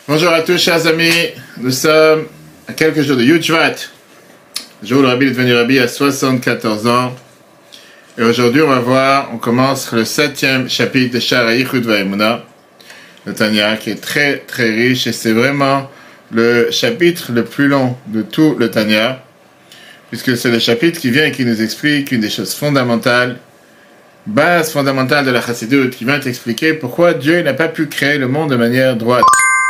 Bonjour à tous, chers amis. Nous sommes à quelques jours de Yud Shvat, le jour où le Rabbi est devenu Rabbi à 74 ans. Et aujourd'hui, on commence le 7e chapitre de Sha'ar HaYichud VaEmuna, le Tanya, qui est très très riche et c'est vraiment le chapitre le plus long de tout le Tanya, puisque c'est le chapitre qui vient et qui nous explique une des choses fondamentales, base fondamentale de la Chassidut, qui vient t'expliquer pourquoi Dieu n'a pas pu créer le monde de manière droite.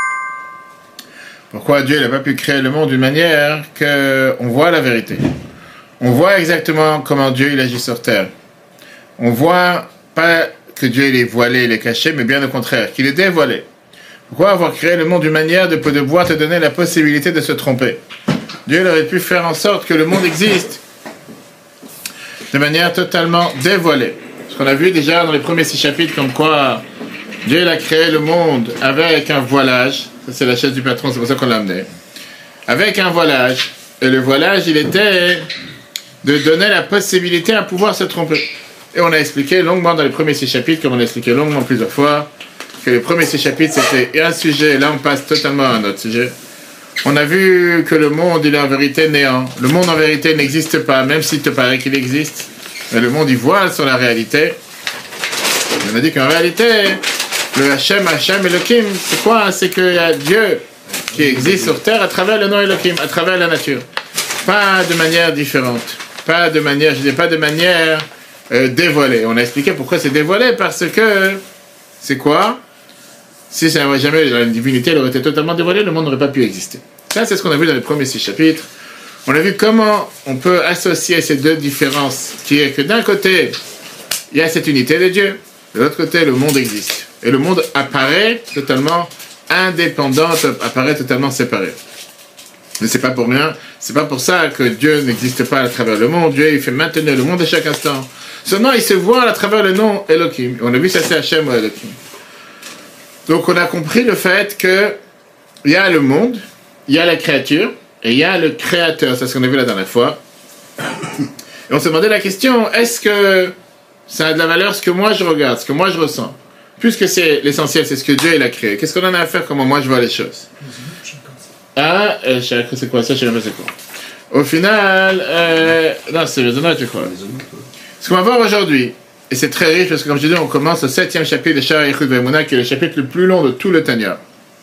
Pourquoi Dieu n'a pas pu créer le monde d'une manière qu'on voit la vérité. On voit exactement comment Dieu il agit sur terre. On voit pas que Dieu il est voilé, il est caché, mais bien au contraire, qu'il est dévoilé. Pourquoi avoir créé le monde d'une manière de pouvoir te donner la possibilité de se tromper? Dieu aurait pu faire en sorte que le monde existe de manière totalement dévoilée. Ce qu'on a vu déjà dans les premiers 6 chapitres, comme quoi Dieu il a créé le monde avec un voilage. Ça, c'est la chaise du patron, c'est pour ça qu'on l'a amené. Avec un voilage. Et le voilage, il était de donner la possibilité à pouvoir se tromper. Et on a expliqué longuement dans les premiers 6 chapitres, comme on a expliqué longuement plusieurs fois, que les premiers 6 chapitres, c'était un sujet, et là on passe totalement à un autre sujet. On a vu que le monde, il est en vérité néant. Le monde en vérité n'existe pas, même s'il te paraît qu'il existe. Mais le monde, il voile sur la réalité. On a dit qu'en réalité, le Hashem Elohim, c'est quoi? C'est qu'il y a Dieu qui existe sur terre à travers le nom Elohim, à travers la nature. Pas de manière différente. Pas de manière dévoilée. On a expliqué pourquoi c'est dévoilé, parce que, c'est quoi? Si ça n'avait jamais, la divinité elle aurait été totalement dévoilée, le monde n'aurait pas pu exister. Ça, c'est ce qu'on a vu dans les premiers 6 chapitres. On a vu comment on peut associer ces deux différences, qui est que d'un côté, il y a cette unité de Dieu, de l'autre côté, le monde existe. Et le monde apparaît totalement indépendant, apparaît totalement séparé. Mais c'est pas pour rien, c'est pas pour ça que Dieu n'existe pas à travers le monde. Dieu, il fait maintenir le monde à chaque instant. Seulement, il se voit à travers le nom Elohim. On a vu ça, c'est Hashem ou Elohim. Donc, on a compris le fait que il y a le monde, il y a la créature, et il y a le créateur. C'est ce qu'on a vu la dernière fois. Et on se demandait la question, est-ce que ça a de la valeur ce que moi je regarde, ce que moi je ressens? Puisque c'est l'essentiel, c'est ce que Dieu il a créé. Qu'est-ce qu'on en a à faire, comment moi je vois les choses? Ah, c'est quoi ça? Je sais pas c'est quoi. Au final, non, c'est raisonnable, je crois. Ce qu'on va voir aujourd'hui, et c'est très riche, parce que comme je dis, on commence le 7e chapitre de Sha'ar HaYichud VaEmuna, qui est le chapitre le plus long de tout le Tanya,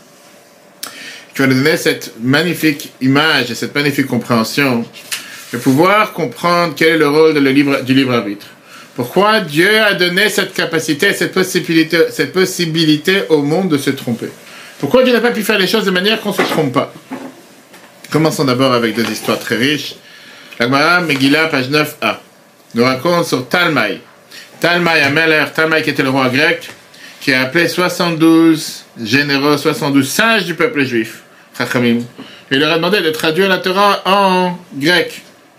qui va nous donner cette magnifique image et cette magnifique compréhension de pouvoir comprendre quel est le rôle du libre arbitre. Pourquoi Dieu a donné cette capacité, cette possibilité au monde de se tromper? Pourquoi Dieu n'a pas pu faire les choses de manière qu'on ne se trompe pas? Commençons d'abord avec 2 histoires très riches. La Gemara Megillah, page 9a, nous raconte sur Talmaï. Talmaï Ameler, Talmaï qui était le roi grec, qui a appelé 72 généraux, 72 sages du peuple juif, Chachamim. Il leur a demandé de traduire la Torah en grec.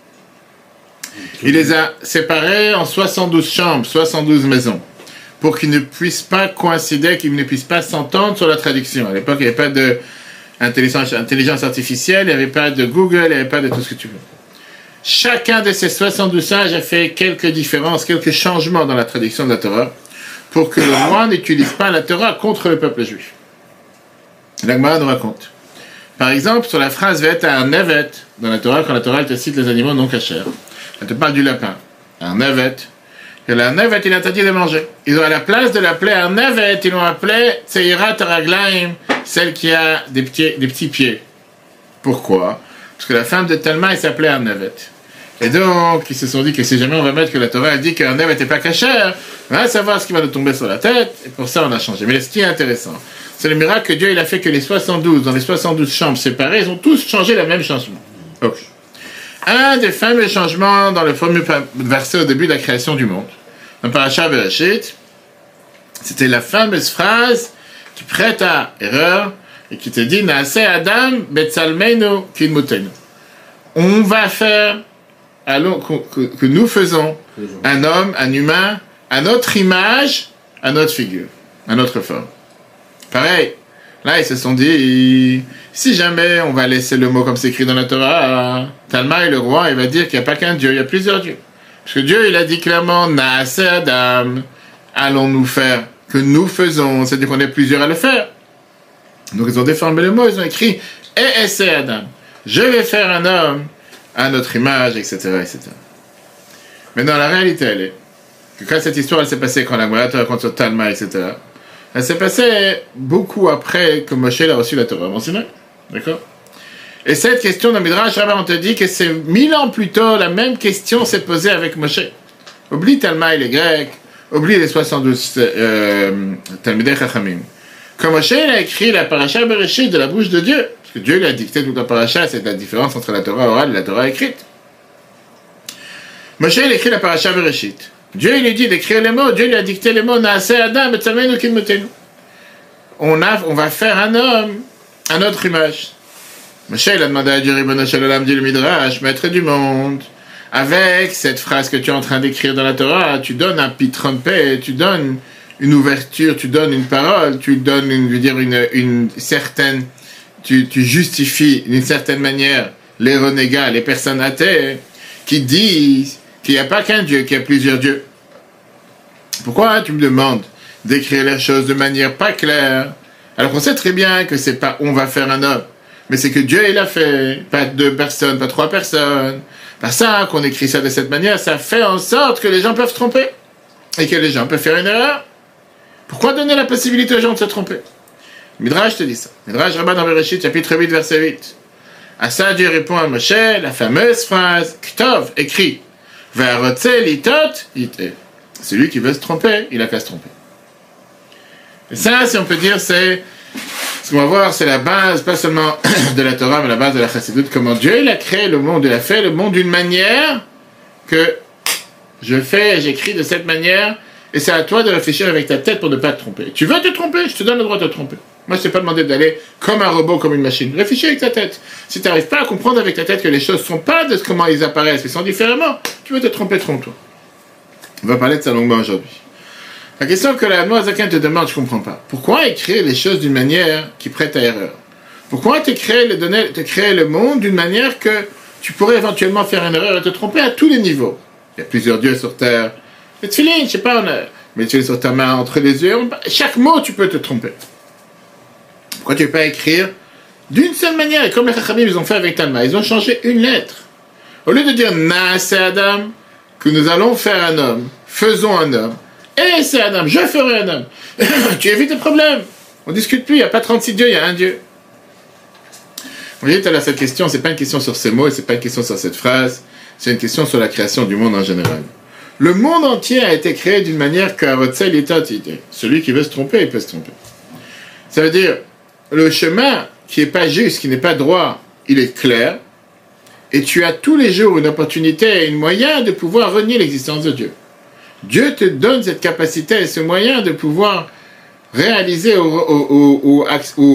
Il les a séparés en 72 chambres, 72 maisons, pour qu'ils ne puissent pas coïncider, qu'ils ne puissent pas s'entendre sur la traduction. À l'époque, il n'y avait pas d'intelligence artificielle, il n'y avait pas de Google, il n'y avait pas de tout ce que tu veux. Chacun de ces 72 sages a fait quelques différences, quelques changements dans la traduction de la Torah, pour que le roi n'utilise pas la Torah contre le peuple juif. La Gemara nous raconte. Par exemple, sur la phrase « Ve'et un evet » dans la Torah, quand la Torah elle te cite les animaux non cachers, elle te parle du lapin, un evet. Et l'arnavet, il est interdit de manger. Ils ont, à la place de l'appeler arnavet, ils l'ont appelé Tseira Taraglaim, celle qui a des petits pieds. Pourquoi? Parce que la femme de Talma, elle s'appelait arnavet. Et donc, ils se sont dit que si jamais on va mettre que la Torah, elle dit qu'arnavet n'était pas cachère, on va savoir ce qui va nous tomber sur la tête, et pour ça, on a changé. Mais ce qui est intéressant, c'est le miracle que Dieu, il a fait que les 72, dans les 72 chambres séparées, ils ont tous changé le même changement. Ok. Un des fameux changements dans le fameux verset au début de la création du monde, dans Parashat Bereshit, c'était la fameuse phrase qui prête à erreur et qui te dit Naaseh Adam betzalmeinu kinmutenu. On va faire que nous faisons un homme, un humain, à notre image, à notre figure, à notre forme. Pareil. Là, ils se sont dit, si jamais on va laisser le mot comme c'est écrit dans la Torah, Talmaï, le roi, il va dire qu'il n'y a pas qu'un Dieu, il y a plusieurs dieux. Parce que Dieu, il a dit clairement, Naaseh Adam, allons-nous faire, que nous faisons, c'est-à-dire qu'on est plusieurs à le faire. Donc ils ont déformé le mot, ils ont écrit « Et essaie Adam ». Je vais faire un homme à notre image, etc., etc. Maintenant, la réalité, elle est que quand cette histoire elle s'est passée, quand la Gemara te raconte sur Talma, etc., elle s'est passée beaucoup après que Moshe a reçu la Torah. Bon, c'est vrai, d'accord? Et cette question dans Midrash, on te dit que c'est 1000 ans plus tôt, la même question s'est posée avec Moshe. Oublie Talma et les Grecs, oublie les 72 Talmidei Chachamim. Quand Moshe a écrit la paracha Bereshit de la bouche de Dieu, parce que Dieu lui a dicté toute la paracha, c'est la différence entre la Torah orale et la Torah écrite. Moshe il a écrit la paracha Bereshit. Dieu il lui dit d'écrire les mots, Dieu lui a dicté les mots Naaseh Adam et Tzalmenu Kidmotenu. On va faire un homme à notre image. Moshe il a demandé à Dieu, Ribono Shel Olam, dit le Midrash, maître du monde, avec cette phrase que tu es en train d'écrire dans la Torah, tu donnes un pitron-pé, tu donnes une ouverture, tu donnes une parole, tu donnes une certaine, tu justifies d'une certaine manière les renégats, les personnes athées, qui disent qu'il n'y a pas qu'un Dieu, qu'il y a plusieurs dieux. Pourquoi tu me demandes d'écrire les choses de manière pas claire, alors qu'on sait très bien que c'est pas on va faire un homme, mais c'est que Dieu il a fait, pas 2 personnes, pas 3 personnes, pas ça, qu'on écrit ça de cette manière, ça fait en sorte que les gens peuvent se tromper, et que les gens peuvent faire une erreur. Pourquoi donner la possibilité aux gens de se tromper? Midrash te dit ça. Midrash Rabban dans Bereshit, chapitre 8, verset 8. À ça, Dieu répond à Moshe, la fameuse phrase, Ktov, écrit, Ve'arotze litot, ite. Celui qui veut se tromper, il a qu'à se tromper. Et ça, si on peut dire, c'est, ce qu'on va voir, c'est la base, pas seulement de la Torah, mais la base de la Chassidut, comment Dieu, il a créé le monde, il a fait le monde d'une manière que j'écris de cette manière, et c'est à toi de réfléchir avec ta tête pour ne pas te tromper. Tu veux te tromper, je te donne le droit de te tromper. Moi, je ne t'ai pas demandé d'aller comme un robot, comme une machine. Réfléchis avec ta tête. Si tu n'arrives pas à comprendre avec ta tête que les choses ne sont pas de comment ils apparaissent, ils sont différemment, tu veux te tromper, trompe-toi. On va parler de ça longuement aujourd'hui. La question que la Noazakin te demande, je ne comprends pas. Pourquoi écrire les choses d'une manière qui prête à erreur? Pourquoi te créer le monde d'une manière que tu pourrais éventuellement faire une erreur et te tromper à tous les niveaux? Il y a plusieurs dieux sur terre. Les tefilin, je sais pas, mais tu es sur ta main entre les yeux. Chaque mot, tu peux te tromper. Pourquoi tu ne peux pas écrire d'une seule manière? Et comme les Chachamim, ils ont fait avec Talma, ils ont changé une lettre. Au lieu de dire Naaseh Adam, que nous allons faire un homme, faisons un homme, et c'est Adam, je ferai un homme. Tu évites le problème. On ne discute plus, il n'y a pas 36 dieux, il y a un Dieu. Vous voyez, cette question, ce n'est pas une question sur ces mots, et ce n'est pas une question sur cette phrase, c'est une question sur la création du monde en général. Le monde entier a été créé d'une manière que celui qui veut se tromper, il peut se tromper. Ça veut dire, le chemin qui n'est pas juste, qui n'est pas droit, il est clair, et tu as tous les jours une opportunité et un moyen de pouvoir renier l'existence de Dieu. Dieu te donne cette capacité et ce moyen de pouvoir réaliser comment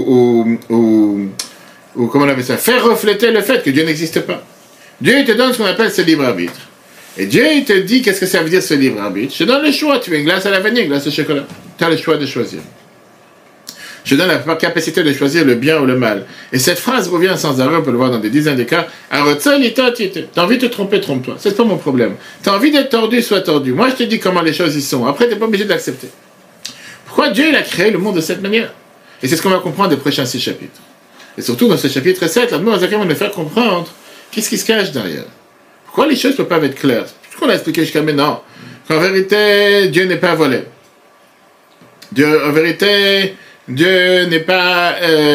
on appelle ça, faire refléter le fait que Dieu n'existe pas. Dieu te donne ce qu'on appelle ce libre arbitre. Et Dieu il te dit qu'est-ce que ça veut dire ce libre arbitre. Je te donne le choix, tu veux une glace à la vanille, une glace au chocolat. Tu as le choix de choisir. Je donne la capacité de choisir le bien ou le mal. Et cette phrase revient sans arrêt, on peut le voir dans des dizaines de cas. T'as envie de te tromper, trompe-toi. C'est pas mon problème. T'as envie d'être tordu, sois tordu. Moi, je te dis comment les choses y sont. Après, t'es pas obligé de l'accepter. Pourquoi Dieu il a créé le monde de cette manière? Et c'est ce qu'on va comprendre des prochains 6 chapitres. Et surtout dans ce chapitre 7, là, nous, on va nous faire comprendre qu'est-ce qui se cache derrière. Pourquoi les choses ne peuvent pas être claires? C'est ce qu'on a expliqué jusqu'à maintenant. Qu'en vérité, Dieu n'est pas volé. En vérité, Dieu n'est pas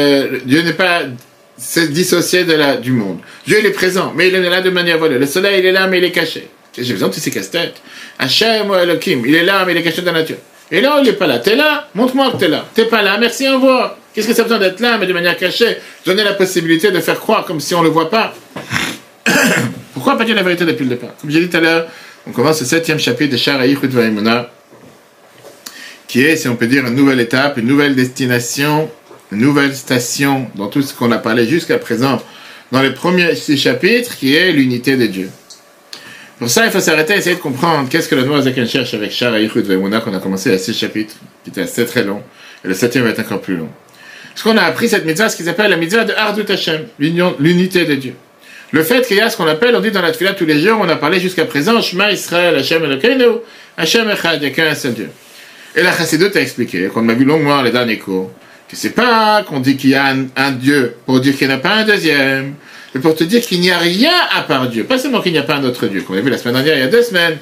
dissocié du monde. Dieu il est présent, mais il est là de manière volée. Le soleil il est là, mais il est caché. J'ai besoin de tous ces casse-têtes. Hachem ou Elohim, il est là, mais il est caché dans la nature. Et là, il n'est pas là. T'es là, montre-moi que t'es là. T'es pas là, merci, au revoir. Qu'est-ce que ça a besoin d'être là, mais de manière cachée? Donner la possibilité de faire croire comme si on ne le voit pas. Pourquoi pas dire la vérité depuis le départ? Comme j'ai dit tout à l'heure, on commence le 7e chapitre de Sha'ar HaYichud V'Haemunah, qui est, si on peut dire, une nouvelle étape, une nouvelle destination, une nouvelle station dans tout ce qu'on a parlé jusqu'à présent dans les premiers 6 chapitres, qui est l'unité de Dieu. Pour ça, il faut s'arrêter et essayer de comprendre qu'est-ce que le Noazaken cherche avec Sha'ar HaYichud V'Haemunah, qu'on a commencé à 6 chapitres, qui était assez très long, et le 7e va être encore plus long. Parce qu'on a appris cette mitzvah, ce qu'ils appellent la mitzvah de Ardut Hashem, l'unité de Dieu. Le fait qu'il y a ce qu'on appelle, on dit dans la tefila tous les jours, on a parlé jusqu'à présent, Shema Israël, Hashem Elokeinu, Hashem Echad, il n'y a qu'un seul Dieu. Et la Chassidut a expliqué, qu'on a vu longuement les derniers cours, Que c'est pas qu'on dit qu'il y a un Dieu pour dire qu'il n'y en a pas un deuxième, mais pour te dire qu'il n'y a rien à part Dieu. Pas seulement qu'il n'y a pas un autre Dieu, qu'on a vu la semaine dernière, il y a 2 semaines.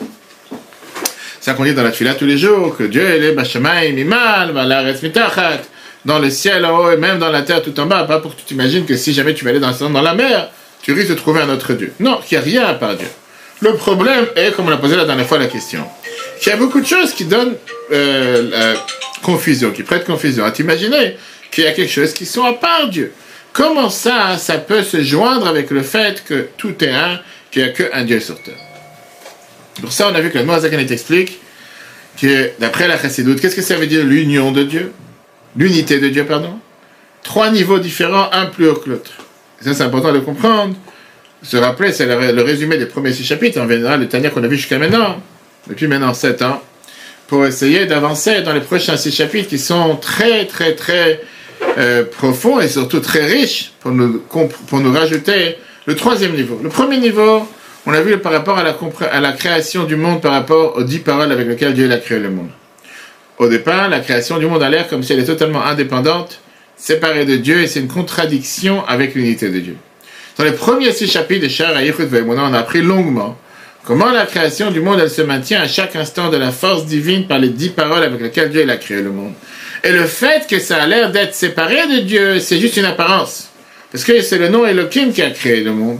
C'est ça qu'on dit dans la tefila tous les jours, que Dieu est Bashamaim Imal, Valaretz Mitachat, dans le ciel en haut et même dans la terre tout en bas. Pas pour que tu t'imagines que si jamais tu vas aller dans la mer, tu risques de trouver un autre Dieu. Non, qu'il n'y a rien à part Dieu. Le problème est, comme on a posé la dernière fois la question, qu'il y a beaucoup de choses qui donnent confusion, qui prêtent confusion. À t'imaginer qu'il y a quelque chose qui sont à part Dieu. Comment ça peut se joindre avec le fait que tout est un, qu'il n'y a qu'un Dieu sur terre? Pour ça, on a vu que le Moazakan explique que, d'après la Chassidoute, qu'est-ce que ça veut dire l'union de Dieu? L'unité de Dieu, pardon. 3 niveaux différents, un plus haut que l'autre. Ça, c'est important de comprendre. Se rappeler, c'est le résumé des premiers 6 chapitres. On verra le Tanya qu'on a vu jusqu'à maintenant, depuis maintenant 7 ans, pour essayer d'avancer dans les prochains 6 chapitres qui sont très, très, très profonds et surtout très riches pour nous rajouter le 3e niveau. Le premier niveau, on a vu par rapport à la création du monde, par rapport aux 10 paroles avec lesquelles Dieu a créé le monde. Au départ, la création du monde a l'air comme si elle est totalement indépendante, séparée de Dieu, et c'est une contradiction avec l'unité de Dieu. Dans les premiers 6 chapitres de Sha'ar HaYichud Ve'emunah, on a appris longuement comment la création du monde, elle se maintient à chaque instant de la force divine par les 10 paroles avec lesquelles Dieu a créé le monde. Et le fait que ça a l'air d'être séparé de Dieu, c'est juste une apparence. Parce que c'est le nom Elohim qui a créé le monde,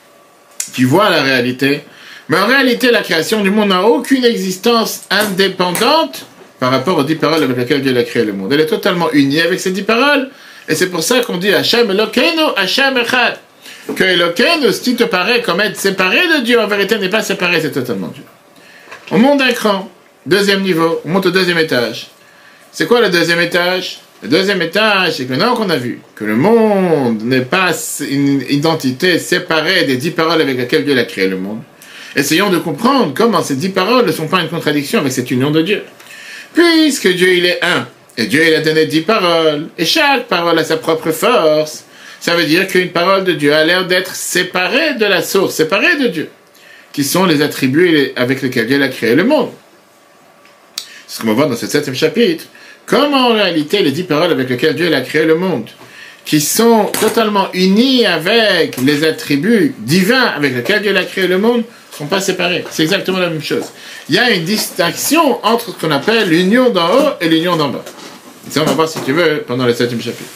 qui voit la réalité. Mais en réalité, la création du monde n'a aucune existence indépendante par rapport aux 10 paroles avec lesquelles Dieu a créé le monde. Elle est totalement unie avec ces 10 paroles. Et c'est pour ça qu'on dit Hashem Elokeinu, Hashem Echad. Que Elokeinu, ce qui te paraît comme être séparé de Dieu, en vérité n'est pas séparé, c'est totalement Dieu. On monte d'un cran, 2e niveau, on monte au 2e étage. C'est quoi le 2e étage? Le 2e étage, c'est que maintenant qu'on a vu que le monde n'est pas une identité séparée des 10 paroles avec lesquelles Dieu a créé le monde, essayons de comprendre comment ces 10 paroles ne sont pas une contradiction avec cette union de Dieu. Puisque Dieu il est un, et Dieu il a donné 10 paroles, et chaque parole a sa propre force, ça veut dire qu'une parole de Dieu a l'air d'être séparée de la source, séparée de Dieu, qui sont les attributs avec lesquels Dieu a créé le monde. C'est ce qu'on va voir dans ce 7e chapitre. Comment en réalité les 10 paroles avec lesquelles Dieu a créé le monde, qui sont totalement unies avec les attributs divins avec lesquels Dieu a créé le monde, ne sont pas séparés. C'est exactement la même chose. Il y a une distinction entre ce qu'on appelle l'union d'en haut et l'union d'en bas. Et ça, on va voir, si tu veux, pendant le 7e chapitre.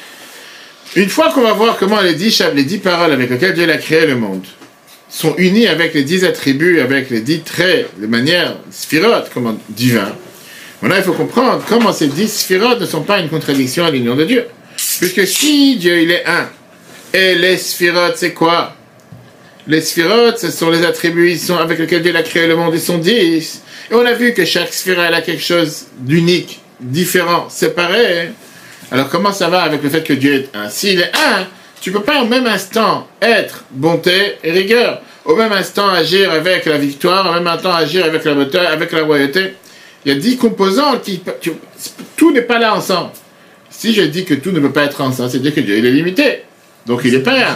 Une fois qu'on va voir comment les 10 paroles avec lesquelles Dieu a créé le monde sont unies avec les 10 attributs, avec les 10 traits, de manière sphirote, comme divin, maintenant il faut comprendre comment ces 10 sphirotes ne sont pas une contradiction à l'union de Dieu. Puisque si Dieu il est un, et les sphirotes c'est quoi? Les sphirotes, ce sont les attributs avec lesquels Dieu a créé le monde, ils sont 10. Et on a vu que chaque sphirote a quelque chose d'unique, différent, séparé. Alors comment ça va avec le fait que Dieu est un? S'il est un, tu ne peux pas au même instant être bonté et rigueur, au même instant agir avec la victoire, au même instant agir avec la beauté, avec la royauté. Il y a 10 composants, tout n'est pas là ensemble. Si je dis que tout ne peut pas être ensemble, c'est dire que Dieu il est limité. Donc il n'est pas un.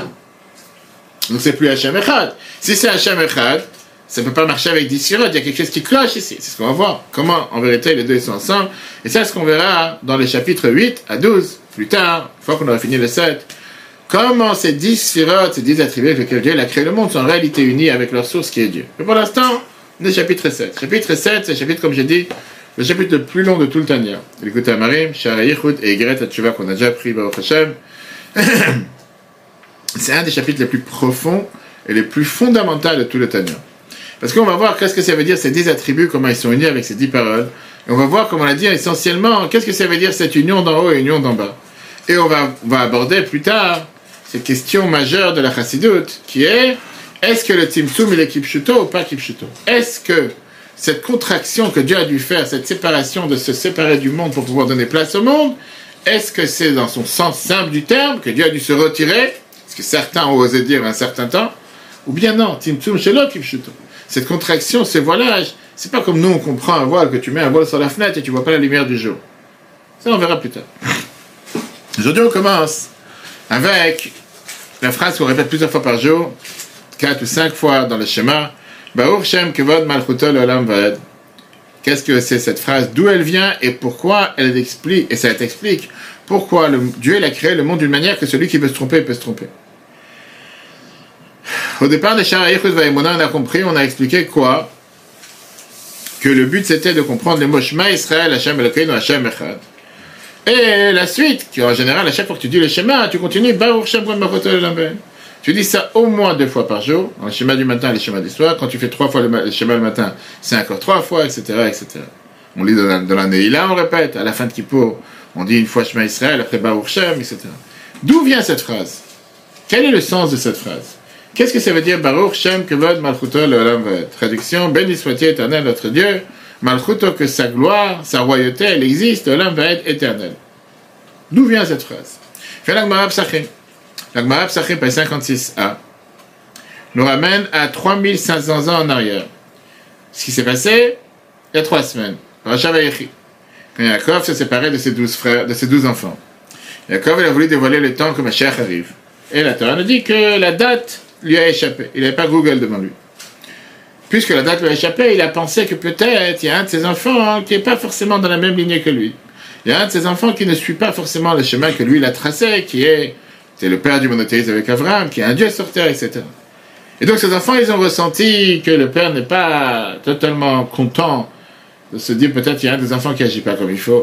Donc c'est plus Hashem Echad. Si c'est Hashem Echad, ça ne peut pas marcher avec 10 sphirotes. Il y a quelque chose qui cloche ici. C'est ce qu'on va voir. Comment, en vérité, les deux ils sont ensemble. Et ça, c'est ce qu'on verra dans les chapitres 8 à 12, plus tard, une fois qu'on aura fini le 7. Comment ces 10 sphirotes, ces 10 attributs avec lesquels Dieu a créé le monde sont en réalité unis avec leur source qui est Dieu. Mais pour l'instant, on est chapitre 7. Chapitre 7, c'est le chapitre, comme j'ai dit, le chapitre le plus long de tout le Tanya. L'écoute à Marim, Sha'ar HaYichud et Ygeret HaTshuva qu'on a déjà appris, Baruch Hashem. C'est un des chapitres les plus profonds et les plus fondamentaux de tout le Tanya. Parce qu'on va voir qu'est-ce que ça veut dire ces 10 attributs, comment ils sont unis avec ces 10 paroles. Et on va voir, comme on l'a dit, essentiellement, qu'est-ce que ça veut dire cette union d'en haut et union d'en bas. Et on va aborder plus tard cette question majeure de la Chassidoute, qui est, est-ce que le Tzimtzum il est Kipshuto ou pas Kipshuto? Est-ce que cette contraction que Dieu a dû faire, cette séparation de se séparer du monde pour pouvoir donner place au monde, est-ce que c'est dans son sens simple du terme, que Dieu a dû se retirer, ce que certains ont osé dire un certain temps, ou bien non, Tzimtzum Shelo Kipshuto. Cette contraction, ce voilage, c'est pas comme nous on comprend un voile, que tu mets un voile sur la fenêtre et tu vois pas la lumière du jour. Ça on verra plus tard. Aujourd'hui on commence avec la phrase qu'on répète plusieurs fois par jour, 4 ou 5 fois dans le schéma, Baruch Shem Kevod Malchuto Leolam Vaed, qu'est-ce que c'est cette phrase, d'où elle vient et pourquoi elle explique, et ça t'explique pourquoi Dieu il a créé le monde d'une manière que celui qui peut se tromper peut se tromper. Au départ de Sha'ar HaYichud Va'Emunah, on a compris, on a expliqué quoi? Que le but c'était de comprendre les mots Shema Israël, Hashem Elokeinu, Hashem Echad. Et la suite, en général, à chaque fois que tu dis le schéma, tu continues Baruch Shem Kol Malchuto L'Olam Va'ed. Tu dis ça au moins 2 fois par jour, dans le schéma du matin et le schéma du soir. Quand tu fais 3 fois le schéma le matin, c'est encore 3 fois, etc., etc. On lit dans la Neila, on répète, à la fin de Kippour, on dit une fois Shema Israël, après Baruch Shem, etc. D'où vient cette phrase? Quel est le sens de cette phrase? Qu'est-ce que ça veut dire Baruch Shem Kevod Malchuto L'Olam Va'ed? Traduction, béni soit-il éternel notre Dieu, Malchuto que sa gloire, sa royauté, elle existe, L'Olam Va'ed éternel. D'où vient cette phrase? Fait la Gemara Psachim. La Gemara Psachim, page 56a, nous ramène à 3500 ans en arrière. Ce qui s'est passé il y a 3 semaines. Parashat Vayechi. Quand Yaakov s'est séparé de ses 12 frères, de ses 12 enfants. Yaakov, il a voulu dévoiler le temps que Mashiach arrive. Et la Torah nous dit que la date lui a échappé. Il n'avait pas Google devant lui. Puisque la date lui a échappé, il a pensé que peut-être il y a un de ses enfants qui n'est pas forcément dans la même lignée que lui. Il y a un de ses enfants qui ne suit pas forcément le chemin que lui il a tracé, c'est le père du monothéisme avec Abraham, qui est un Dieu sur terre, etc. Et donc ces enfants, ils ont ressenti que le père n'est pas totalement content de se dire peut-être qu'il y a un des enfants qui n'agit pas comme il faut.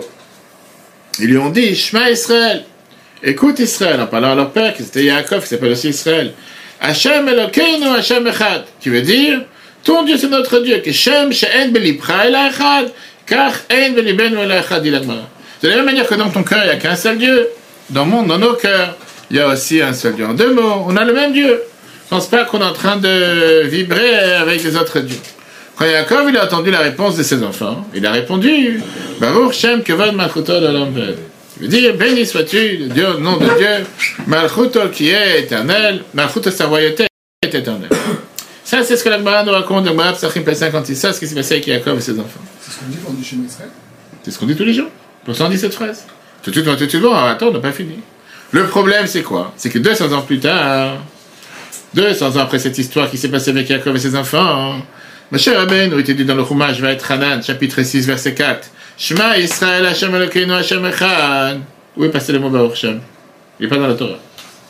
Ils lui ont dit, Shema Israël, écoute Israël, en parlant à leur père, qui c'était Yaakov, qui s'appelle aussi Israël. Hashem Elokeinu, Hashem Echad, qui veut dire, ton Dieu c'est notre Dieu, que Shem she'en belibcha ela echad, kach en belibenu ela echad, dit la Gemara. De la même manière que dans ton cœur, il n'y a qu'un seul Dieu, dans nos cœurs, il y a aussi un seul Dieu. En 2 mots, on a le même Dieu. Je ne pense pas qu'on est en train de vibrer avec les autres dieux. Quand Yaakov il a entendu la réponse de ses enfants, il a répondu Baruch Shem Kevod Malchuto L'Olam Va'ed. Il veut dire béni sois-tu, le Dieu, nom de Dieu, Malchuto qui est éternel, Malchuto sa royauté est éternelle. Ça, c'est ce que la Gemara nous raconte, la Gemara Psachim page 56, ça, ce qui s'est passé avec Yaakov et ses enfants. C'est ce qu'on dit quand on dit chez Israël. C'est ce qu'on dit tous les jours. Pour ça, on dit cette phrase. Tout de suite, attends, on n'a pas fini. Le problème, c'est quoi? C'est que 200 ans plus tard, 200 ans après cette histoire qui s'est passée avec Yaakov et ses enfants, Moshe Rabbeinu était dit dans le Chumash Va'etchanan, chapitre 6, verset 4, Shema Israël, Hashem Elokeinu, Hashem Echad. Où est passé le mot Baruch Shem? Il n'est pas dans la Torah.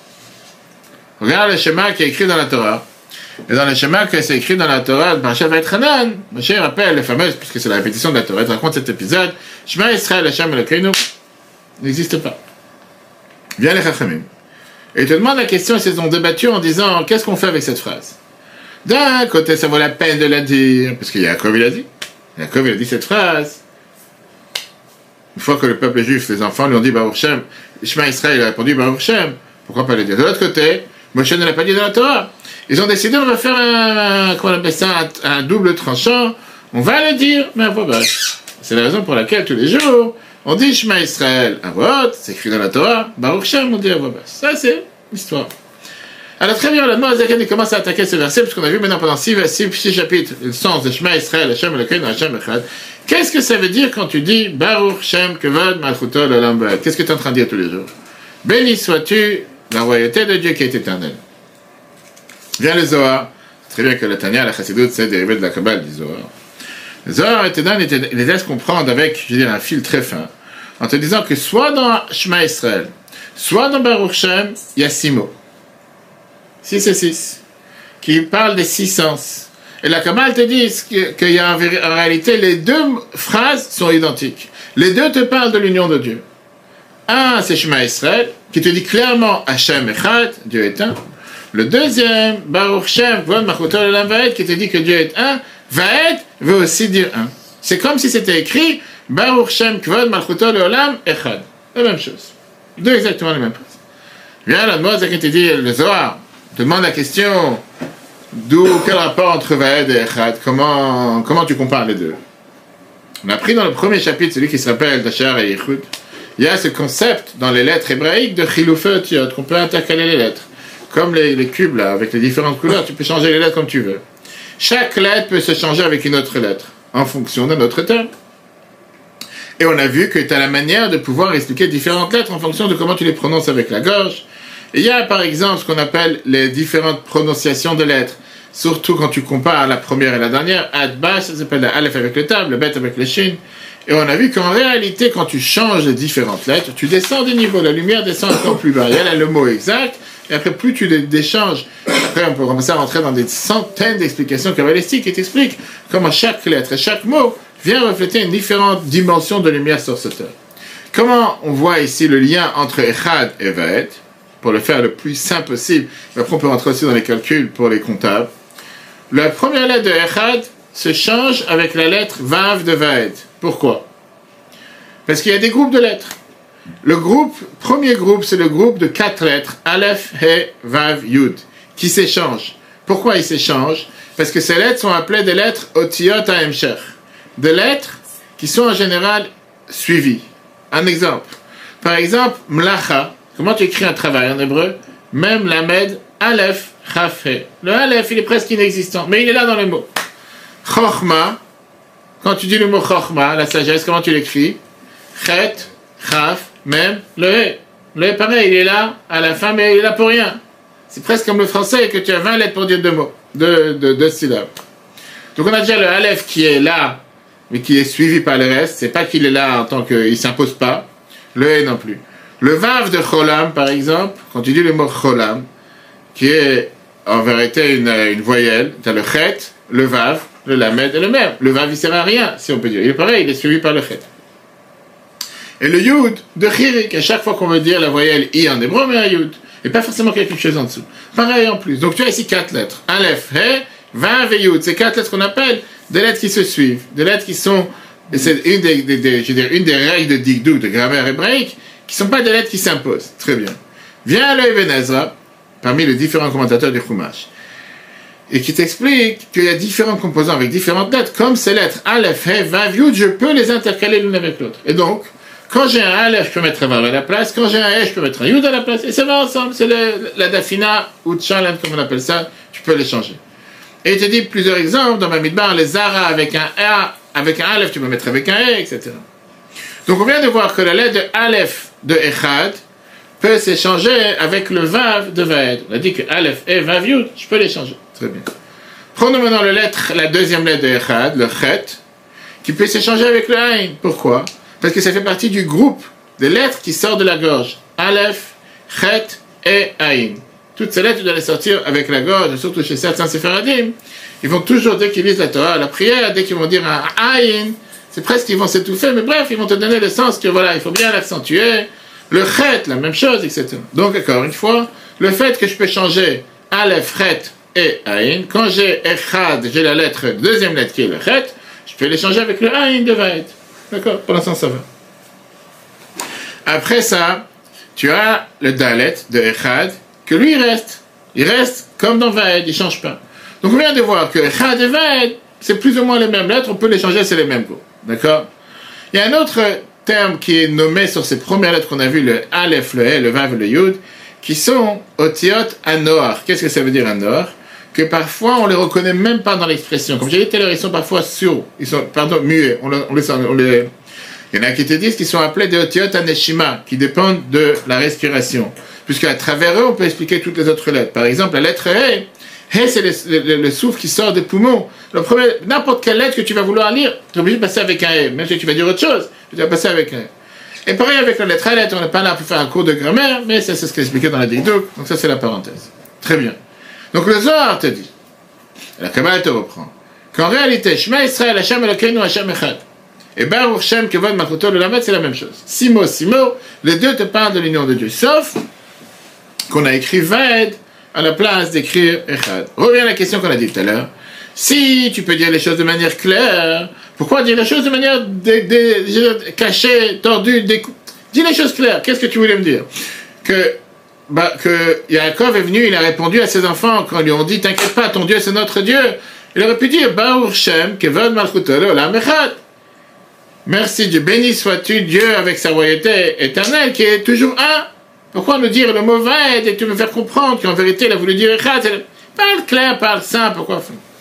Regarde le schéma qui est écrit dans la Torah. Et dans le schéma qui est écrit dans la Torah, Parashat Va'etchanan, Moshe rappelle le fameux, puisque c'est la répétition de la Torah, il raconte cet épisode, Shema Israël, Hashem Elokeinu, n'existe pas. Viens les Chachamim. Et il te demande la question, ils se sont débattus en disant, qu'est-ce qu'on fait avec cette phrase? D'un côté, ça vaut la peine de la dire, parce que Yaakov il a dit. Yaakov il a dit cette phrase. Une fois que le peuple juif, les enfants lui ont dit Baruch Shem, Shema Israël a répondu Baruch Shem, pourquoi pas le dire? De l'autre côté, Moshe ne l'a pas dit dans la Torah. Ils ont décidé, on va faire un double tranchant, on va le dire, mais à voix basse. C'est la raison pour laquelle tous les jours, on dit Shema Israël à voix haute, c'est écrit dans la Torah, Baruch Shem, on dit à voix basse. Ça, c'est l'histoire. Alors très bien, la Noazaken il commence à attaquer ce verset, puisqu'on a vu maintenant pendant 6 chapitres le sens de Shema Israël, Hashem Elokeinu, Hashem Echad. Qu'est-ce que ça veut dire quand tu dis Baruch Shem Kevod Malchuto L'Olam Va'ed? Qu'est-ce que tu es en train de dire tous les jours? Béni sois-tu la royauté de Dieu qui est éternelle. Vient le Zohar. Très bien que le Tanya, la Chassidut, c'est dérivé de la Kabbale du Zohar. Le Zohar il les laisse comprendre avec, je veux dire, un fil très fin, en te disant que soit dans Shema Israël, soit dans Baruch Shem, il y a 6 mots. 6 et 6, qui parlent des 6 sens. Et la Kabbale te dit qu'il y a en réalité, les 2 phrases sont identiques. Les 2 te parlent de l'union de Dieu. Un, c'est Shema Israël, qui te dit clairement Hashem Echad, Dieu est un. Le deuxième, Baruch Shem, Kevod Malchuto L'Olam Va'ed, qui te dit que Dieu est un. Va'ed veut aussi dire un. C'est comme si c'était écrit Baruch Shem, Kevod Malchuto L'Olam Echad. La même chose. 2 exactement les mêmes phrases. Viens là, moi, qui te dit le Zohar. Te demande la question, quel rapport entre Va'ed et Echad? Comment tu compares les 2? On a pris dans le premier chapitre, celui qui se rappelle Sha'ar HaYichud, il y a ce concept dans les lettres hébraïques de Chilufei Otiyot, qu'on peut intercaler les lettres. Comme les cubes là, avec les différentes couleurs, tu peux changer les lettres comme tu veux. Chaque lettre peut se changer avec une autre lettre, en fonction d'un autre terme. Et on a vu que tu as la manière de pouvoir expliquer différentes lettres en fonction de comment tu les prononces avec la gorge. Et il y a par exemple ce qu'on appelle les différentes prononciations de lettres. surtout quand tu compares la première et la dernière. Adba, ça s'appelle la Aleph avec le Tab, le Bet avec le Shin. Et on a vu qu'en réalité, quand tu changes les différentes lettres, tu descends des niveaux, la lumière descend encore plus bas. Il y a là le mot exact, et après, plus tu les déchanges, après, on peut commencer à rentrer dans des centaines d'explications kabbalistiques qui t'expliquent comment chaque lettre et chaque mot vient refléter une différente dimension de lumière sur cette terre. Comment on voit ici le lien entre Echad et Vaed, pour le faire le plus simple possible, après on peut rentrer aussi dans les calculs pour les comptables. La première lettre de Echad se change avec la lettre Vav de Vaed. Pourquoi? Parce qu'il y a des groupes de lettres. Premier groupe, c'est le groupe de 4 lettres, Aleph, He, Vav, Yud, qui s'échangent. Pourquoi ils s'échangent? Parce que ces lettres sont appelées des lettres Otiyot HaEmshech, des lettres qui sont en général suivies. Un exemple. Par exemple, Mlacha. Comment tu écris un travail en hébreu? Même Lamed, Aleph, Chaf, He. Le Aleph, il est presque inexistant, mais il est là dans les mots. Chochma. Quand tu dis le mot Chochma, la sagesse, comment tu l'écris? Chet, Chaf, Mem, le He. Le He, pareil, il est là à la fin, mais il est là pour rien. C'est presque comme le français que tu as 20 lettres pour dire 2 mots, 2 syllabes. Donc on a déjà le Aleph qui est là, mais qui est suivi par le reste. C'est pas qu'il est là en tant qu'il s'impose pas. Le He non plus. Le Vav de Cholam, par exemple, quand tu dis le mot Cholam, qui est en vérité une voyelle, tu as le Chet, le Vav, le Lamed et le Mem. Le Vav, il sert à rien, si on peut dire. Il est pareil, il est suivi par le Chet. Et le Yud de Chirik, à chaque fois qu'on veut dire la voyelle I en hébreu, mais un Yud. Et pas forcément quelque chose en dessous. Pareil en plus. Donc tu as ici 4 lettres. Aleph, He, Vav et Yud. C'est 4 lettres qu'on appelle des lettres qui se suivent. Des lettres qui sont... Et c'est une des règles de Dikduk, de grammaire hébraïque, qui ne sont pas des lettres qui s'imposent. Très bien. Vient le Ibn Ezra, parmi les différents commentateurs du Chumash, et qui t'explique qu'il y a différents composants avec différentes lettres, comme ces lettres Aleph, He, Vav, Yud, je peux les intercaler l'une avec l'autre. Et donc, quand j'ai un Aleph, je peux mettre un Vav à la place, quand j'ai un He, je peux mettre un Yud à la place, et ça va ensemble. C'est la Dafina, ou Tchalan, comme on appelle ça, tu peux les changer. Et il te dit plusieurs exemples, dans Bamidbar, les Zara avec un A, avec un Aleph, tu peux mettre avec un He, etc. Donc on vient de voir que la lettre de Aleph de Echad peut s'échanger avec le Vav de Vaed. On a dit que Aleph et Vav Yud, je peux les changer. Très bien. Prenons maintenant la deuxième lettre de Echad, le Chet, qui peut s'échanger avec le Ain. Pourquoi? Parce que ça fait partie du groupe des lettres qui sortent de la gorge. Aleph, Chet et Ain. Toutes ces lettres, tu dois les sortir avec la gorge, surtout chez certains séfaradim. Ils vont toujours, dès qu'ils lisent la Torah, la prière, dès qu'ils vont dire un Ain, c'est presque qu'ils vont s'étouffer, mais bref, ils vont te donner le sens que voilà, il faut bien l'accentuer. Le Chet, la même chose, etc. Donc, encore une fois, le fait que je peux changer Aleph, Chet et Ain, quand j'ai Echad, j'ai la deuxième lettre qui est le Chet, je peux les changer avec le Ain de Vaed. D'accord? Pour l'instant, ça va. Après ça, tu as le Dalet de Echad, que lui, il reste. Il reste comme dans Vaed, il ne change pas. Donc, on vient de voir que Echad et Vaed, c'est plus ou moins les mêmes lettres, on peut les changer, c'est les mêmes mots. D'accord? Il y a un autre terme qui est nommé sur ces premières lettres qu'on a vues, le Aleph, le He, le Vav et le Yud, qui sont Otiyot Anoar. Qu'est-ce que ça veut dire Anoar? Que parfois on les reconnaît même pas dans l'expression. Comme j'ai dit tout à l'heure, ils sont parfois sourds, muets. Il y en a qui te disent qu'ils sont appelés des Otiyot Aneshima, qui dépendent de la respiration. Puisqu'à travers eux, on peut expliquer toutes les autres lettres. Par exemple, la lettre He, He, c'est le souffle qui sort des poumons. N'importe quelle lettre que tu vas vouloir lire, tu es obligé de passer avec un He. Même si tu vas dire autre chose, tu vas passer avec un He. Et pareil avec la lettre Aleph, on n'est pas là pour faire un cours de grammaire, mais c'est ce qui est expliqué dans la Dikduk. Donc ça, c'est la parenthèse. Très bien. Donc le Zohar te dit, la Kabbalah te reprend, qu'en réalité, Shema Israël, Hashem Elokeinu, Hashem Echad. Et Baruch Shem, Kevod Malchuto, le Lamed, c'est la même chose. 6 mots, les deux te parlent de l'union de Dieu. Sauf qu'on a écrit Vaed à la place d'écrire Echad. Revient à la question qu'on a dit tout à l'heure. Si tu peux dire les choses de manière claire, pourquoi dire les choses de manière cachée, tordue, dis les choses claires. Qu'est-ce que tu voulais me dire? Que Yaakov est venu, il a répondu à ses enfants quand ils lui ont dit, t'inquiète pas, ton Dieu c'est notre Dieu. Il aurait pu dire, Baruch Shem, Kevod Malchuto, l'Olam Echad. Merci Dieu, béni sois-tu Dieu avec sa royauté éternelle qui est toujours un. Pourquoi nous dire le mot Vaed et tu me faire comprendre qu'en vérité il a voulu dire Echad? Parle clair, parle simple, pourquoi?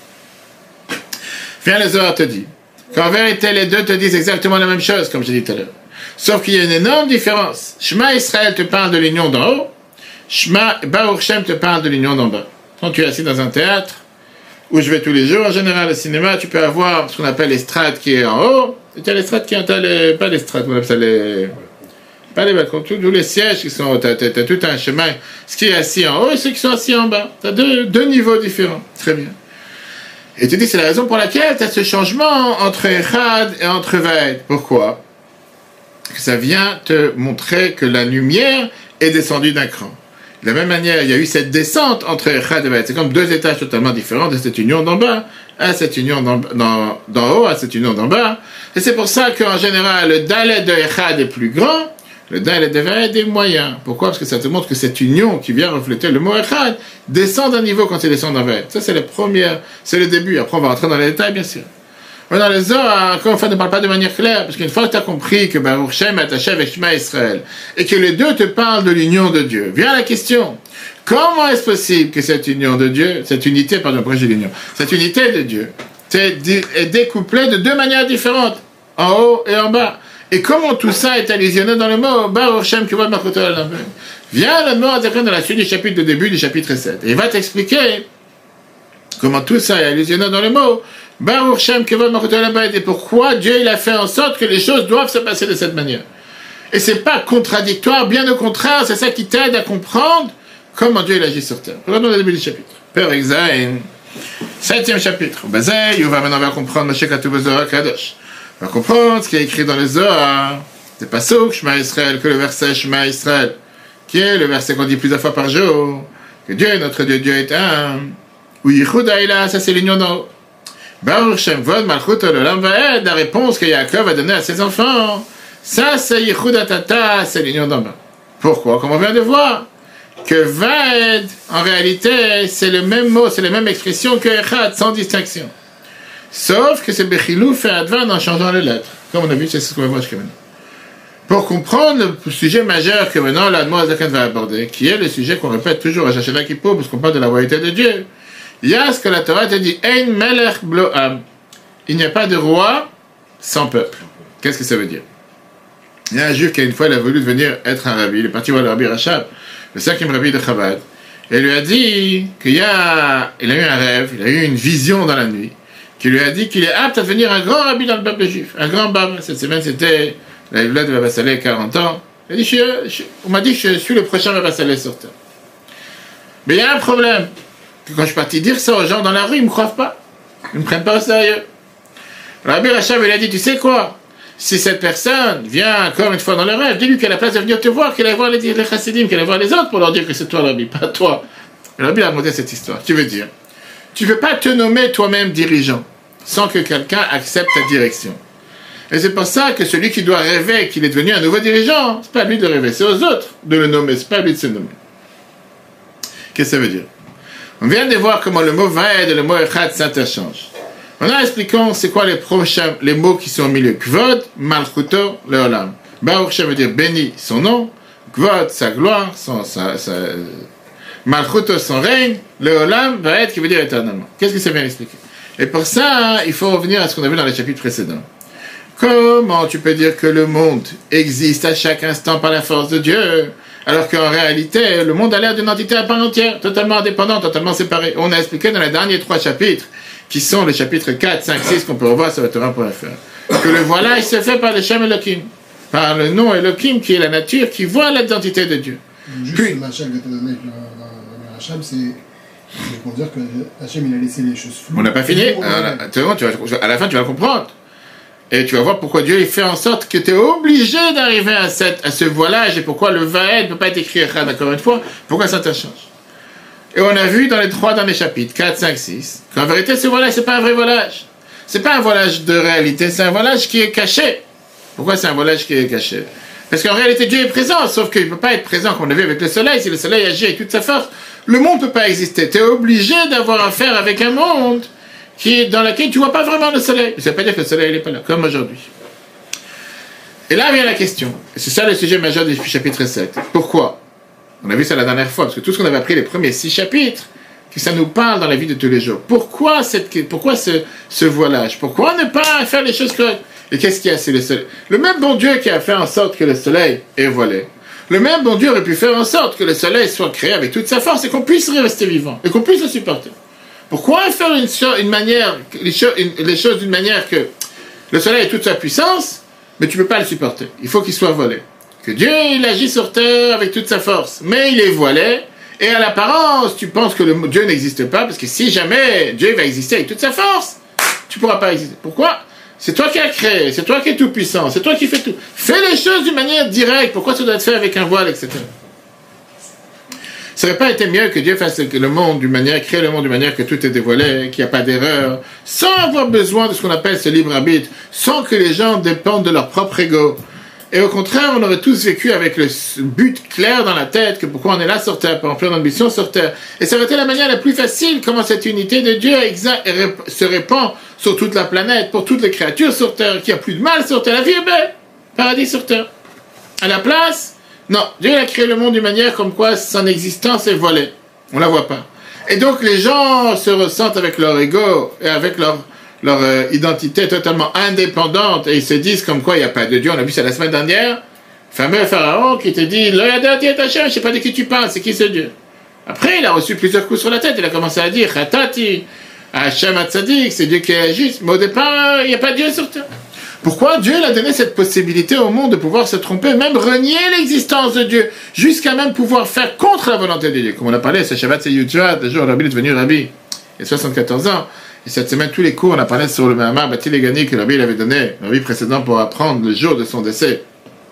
Viens le Zohar te dit qu'en vérité les deux te disent exactement la même chose, comme j'ai dit tout à l'heure. Sauf qu'il y a une énorme différence. Shema Israël te parle de l'union d'en haut, Shema Baruch Shem te parle de l'union d'en bas. Quand tu es assis dans un théâtre, où je vais tous les jours. En général, au cinéma, tu peux avoir ce qu'on appelle l'estrade qui est en haut, et tu as l'estrade qui est en haut, pas l'estrade, on appelle ça pas les balcons, tous les sièges qui sont, t'as tout un chemin, ce qui est assis en haut et ceux qui sont assis en bas. T'as deux niveaux différents. Très bien. Et tu dis, c'est la raison pour laquelle tu as ce changement entre Echad et entre Vaed. Pourquoi? Parce que ça vient te montrer que la lumière est descendue d'un cran. De la même manière, il y a eu cette descente entre Echad et Vaed. C'est comme deux étages totalement différents de cette union d'en bas à cette union d'en haut à cette union d'en bas. Et c'est pour ça qu'en général, le Dalet de Echad est plus grand, le Dalet de Vaed est moyen. Pourquoi? Parce que ça te montre que cette union qui vient refléter le mot Echad descend d'un niveau quand il descend dans Vaed. Ça, c'est la première, c'est le début. Après, on va rentrer dans les détails, bien sûr. Mais dans les Zohar, encore une fois, ne parle pas de manière claire, parce qu'une fois que tu as compris que Baruch Shem est attaché avec Shema Israël, et que les deux te parlent de l'union de Dieu, vient la question, comment est-ce possible que cette union de Dieu, cette unité de Dieu, est découplée de deux manières différentes, en haut et en bas? Et comment tout ça est allusionné dans le mot Baruch Shem Kivod Malchuto Olam Vaed? Vient le mot dans la suite du chapitre de début du chapitre 7. Et il va t'expliquer comment tout ça est allusionné dans le mot Baruch Shem Kivod Malchuto Olam Vaed, et pourquoi Dieu il a fait en sorte que les choses doivent se passer de cette manière. Et c'est pas contradictoire, bien au contraire, c'est ça qui t'aide à comprendre comment Dieu il agit sur terre. Regardons le début du chapitre. Père Exaïn, 7e chapitre. Bazay, maintenant on va comprendre Moshe Katuv Zohar Kadosh. On va comprendre ce qui est écrit dans les Zohar. C'est pas Souk Shema Israël que le verset Shema Israël, qui est le verset qu'on dit plusieurs fois par jour, que Dieu, notre Dieu, Dieu est un. Ou Yichud Haïla, ça c'est l'union d'en haut. Baruch Shem Vod Malchut Olam Vaed, la réponse que Yaakov a donnée à ses enfants, ça c'est Yichud Atata, c'est l'union d'en bas. Pourquoi? Comme on vient de voir, que Vaed, en réalité, c'est le même mot, c'est la même expression que Echad, sans distinction. Sauf que c'est Bechilouf et Advan en changeant les lettres. Comme on a vu, c'est ce qu'on va voir jusqu'à maintenant. Pour comprendre le sujet majeur que maintenant l'Admor Zakan va aborder, qui est le sujet qu'on répète toujours à Shachana Kippour, parce qu'on parle de la royauté de Dieu, il y a ce que la Torah te dit, Ein Melech Blo Am. Il n'y a pas de roi sans peuple. Qu'est-ce que ça veut dire? Il y a un juif qui, une fois, il a voulu devenir être un rabbi. Il est parti voir le rabbi Rachab, le 5e rabbi de Chabad, et il lui a dit il a eu un rêve, il a eu une vision dans la nuit, qui lui a dit qu'il est apte à devenir un grand rabbi dans le peuple juif, un grand bab. Cette semaine, c'était la Yvla de Baba Saleh, 40 ans. Il a dit on m'a dit que je suis le prochain Baba Saleh sur terre. Mais il y a un problème, que quand je suis parti dire ça aux gens dans la rue, ils ne me croient pas. Ils ne me prennent pas au sérieux. Le rabbi Rachab, il a dit, tu sais quoi? Si cette personne vient encore une fois dans le rêve, dis-lui qu'à la place de venir te voir, qu'elle aille voir les chassidim, qu'elle aille voir les autres pour leur dire que c'est toi le rabbi, pas toi. Le rabbi a raconté cette histoire. Tu veux dire, tu ne veux pas te nommer toi-même dirigeant sans que quelqu'un accepte ta direction. Et c'est pour ça que celui qui doit rêver qu'il est devenu un nouveau dirigeant, c'est pas à lui de rêver, c'est aux autres de le nommer, c'est pas à lui de se nommer. Qu'est-ce que ça veut dire? On vient de voir comment le mot Vaed et le mot Echad s'interchangent. Maintenant, expliquons c'est quoi les mots qui sont au milieu. Kvod, Malchuto, Leolam. Baruch Shem veut dire béni, son nom. Kvod, sa gloire, Malchuto, son règne. Leolam, Vaed, qui veut dire éternellement. Qu'est-ce que ça vient expliquer? Et pour ça, il faut revenir à ce qu'on a vu dans les chapitres précédents. Comment tu peux dire que le monde existe à chaque instant par la force de Dieu, alors qu'en réalité, le monde a l'air d'une entité à part entière, totalement indépendante, totalement séparée? On a expliqué dans les derniers 3 chapitres, qui sont les chapitres 4, 5, 6, qu'on peut revoir sur le Torah.fr, que le voilage se fait par le Shem Elohim, par le nom Elohim, qui est la nature, qui voit l'identité de Dieu. Juste puis, la Hachem que tu as donné avec le Hachem, c'est pour dire que Hachem, il a laissé les choses floues. On n'a pas fini. À la fin, tu vas comprendre. Et tu vas voir pourquoi Dieu il fait en sorte que tu es obligé d'arriver à ce voilage, et pourquoi le Vaed ne peut pas être écrit encore une fois, pourquoi ça interchange. Et on a vu dans les 3 derniers chapitres, 4, 5, 6, qu'en vérité, ce voilage, c'est pas un vrai voilage. C'est pas un voilage de réalité, c'est un voilage qui est caché. Pourquoi c'est un voilage qui est caché? Parce qu'en réalité, Dieu est présent, sauf qu'il ne peut pas être présent, comme on l'a vu avec le soleil. Si le soleil agit avec toute sa force, le monde ne peut pas exister. Tu es obligé d'avoir affaire avec un monde dans lequel tu ne vois pas vraiment le soleil. Ça ne veut pas dire que le soleil n'est pas là, comme aujourd'hui. Et là vient la question. Et c'est ça le sujet majeur du chapitre 7. Pourquoi? On a vu ça la dernière fois, parce que tout ce qu'on avait appris les premiers 6 chapitres, que ça nous parle dans la vie de tous les jours. Pourquoi ce voilage? Pourquoi ne pas faire les choses correctes? Et qu'est-ce qu'il y a? C'est le soleil. Le même bon Dieu qui a fait en sorte que le soleil est voilé, le même bon Dieu aurait pu faire en sorte que le soleil soit créé avec toute sa force et qu'on puisse rester vivant, et qu'on puisse le supporter. Pourquoi faire les choses d'une manière que le soleil a toute sa puissance, mais tu ne peux pas le supporter. Il faut qu'il soit voilé. Que Dieu, il agit sur terre avec toute sa force, mais il est voilé, et à l'apparence, tu penses que Dieu n'existe pas, parce que si jamais Dieu va exister avec toute sa force, tu ne pourras pas exister. Pourquoi? C'est toi qui as créé, c'est toi qui es tout puissant, c'est toi qui fais tout. Fais les choses d'une manière directe, pourquoi ça doit être fait avec un voile, etc. Ça n'aurait pas été mieux que Dieu fasse le monde d'une manière, crée le monde d'une manière que tout est dévoilé, qu'il n'y a pas d'erreur, sans avoir besoin de ce qu'on appelle ce libre arbitre, sans que les gens dépendent de leur propre ego. Et au contraire, on aurait tous vécu avec le but clair dans la tête, que pourquoi on est là sur terre, pour remplir l'ambition sur terre. Et ça aurait été la manière la plus facile, comment cette unité de Dieu se répand sur toute la planète, pour toutes les créatures sur terre, qu'il n'y a plus de mal sur terre, la vie est belle, paradis sur terre. À la place, non, Dieu a créé le monde d'une manière comme quoi son existence est voilée. On la voit pas. Et donc les gens se ressentent avec leur ego et avec leur identité totalement indépendante et ils se disent comme quoi il n'y a pas de Dieu. On a vu ça la semaine dernière. Fameux pharaon qui te dit je sais pas de qui tu parles, c'est qui ce Dieu? Après il a reçu plusieurs coups sur la tête, il a commencé à dire Khatati, Hachem Hatzadik, c'est Dieu qui est juste. Mais au départ, il n'y a pas de Dieu sur terre. Pourquoi Dieu a donné cette possibilité au monde de pouvoir se tromper, même renier l'existence de Dieu, jusqu'à même pouvoir faire contre la volonté de Dieu? Comme on a parlé, ce Shabbat, c'est Yutuat, le jour où Rabbi est devenu Rabbi, il y a 74 ans. Et cette semaine, tous les cours, on a parlé sur le Mahamar Bati Legani que Rabbi avait donné, Rabbi précédent, pour apprendre le jour de son décès,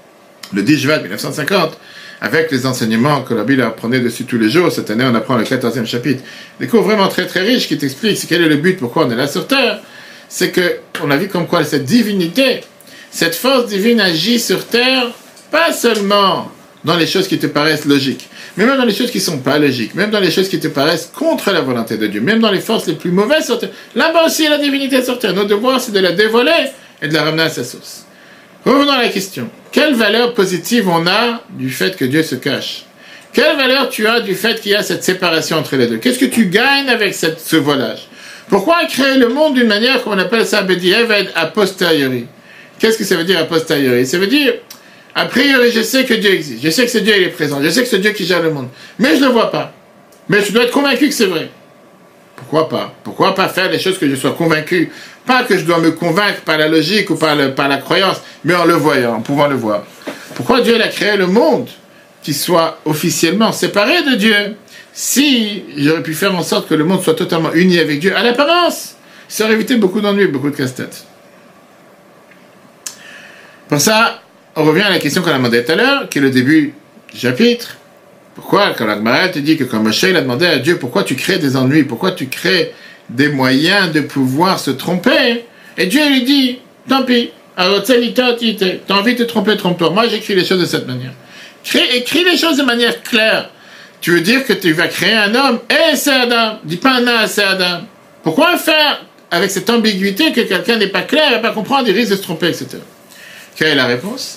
le 10 juin 1950, avec les enseignements que Rabbi apprenait dessus tous les jours. Cette année, on apprend le 14e chapitre. Des cours vraiment très très riches qui t'expliquent quel est le but, pourquoi on est là sur terre. C'est que on a vu comme quoi cette divinité, cette force divine agit sur terre, pas seulement dans les choses qui te paraissent logiques, mais même dans les choses qui ne sont pas logiques, même dans les choses qui te paraissent contre la volonté de Dieu, même dans les forces les plus mauvaises sur terre. Là-bas aussi, la divinité sur terre. Notre devoir, c'est de la dévoiler et de la ramener à sa source. Revenons à la question. Quelle valeur positive on a du fait que Dieu se cache? Quelle valeur tu as du fait qu'il y a cette séparation entre les deux? Qu'est-ce que tu gagnes avec ce voilage? Pourquoi créer le monde d'une manière qu'on appelle ça Bedieved a posteriori? Qu'est-ce que ça veut dire a posteriori? Ça veut dire, a priori, je sais que Dieu existe, je sais que ce Dieu il est présent, je sais que c'est Dieu qui gère le monde, mais je ne le vois pas. Mais je dois être convaincu que c'est vrai. Pourquoi pas? Pourquoi pas faire les choses que je sois convaincu? Pas que je dois me convaincre par la logique ou par la croyance, mais en le voyant, en pouvant le voir. Pourquoi Dieu a créé le monde qui soit officiellement séparé de Dieu? Si j'aurais pu faire en sorte que le monde soit totalement uni avec Dieu, à l'apparence, ça aurait évité beaucoup d'ennuis, beaucoup de casse-tête. Pour ça, on revient à la question qu'on a demandé tout à l'heure, qui est le début du chapitre. Pourquoi, quand la Gemara te dit que quand Moshe il a demandé à Dieu, pourquoi tu crées des ennuis, pourquoi tu crées des moyens de pouvoir se tromper, et Dieu lui dit, tant pis, t'as envie de te tromper, trompe-toi. Moi, j'écris les choses de cette manière. Écris les choses de manière claire. Tu veux dire que tu vas créer un homme, c'est Adam. Dis pas un homme, c'est Adam. Pourquoi faire avec cette ambiguïté que quelqu'un n'est pas clair, il va pas comprendre, il risque de se tromper, etc. Quelle est la réponse?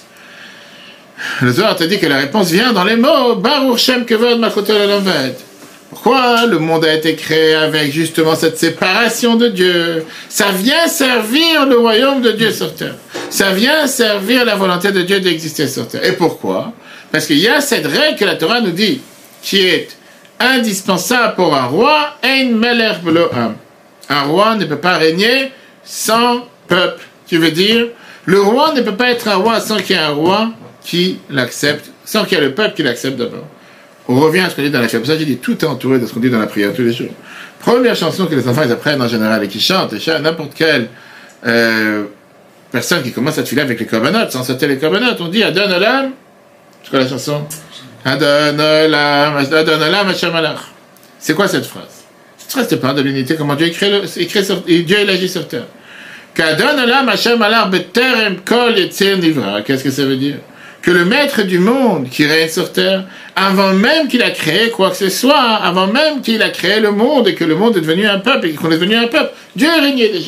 Le Zohar te dit que la réponse vient dans les mots Baruch Shem Kevod Malchuto L'Olam. Pourquoi le monde a été créé avec justement cette séparation de Dieu? Ça vient servir le royaume de Dieu sur terre. Ça vient servir la volonté de Dieu d'exister sur terre. Et pourquoi? Parce qu'il y a cette règle que la Torah nous dit, qui est indispensable pour un roi, Ein Melech B'lo Am. Un roi ne peut pas régner sans peuple. Tu veux dire, le roi ne peut pas être un roi sans qu'il y ait un roi qui l'accepte, sans qu'il y ait le peuple qui l'accepte d'abord. On revient à ce qu'on dit dans la chapitre. Ça, j'ai dit, tout est entouré de ce qu'on dit dans la prière tous les jours. Première chanson que les enfants ils apprennent en général et qui chantent, et n'importe quelle personne qui commence à te filer avec les corbanotes, sans sauter les corbanotes, on dit Adon Olam. C'est quoi la chanson? Adon Olam Hashem Alach. C'est quoi cette phrase? Cette phrase te parle de l'unité, comment Dieu Dieu il agit sur terre. Qu'Adon Olam Hashem Alach Beterem Kol Yetzir Nivra. Qu'est-ce que ça veut dire? Que le maître du monde qui règne sur terre, avant même qu'il a créé quoi que ce soit, avant même qu'il a créé le monde et que le monde est devenu un peuple et qu'on est devenu un peuple, Dieu régnait déjà.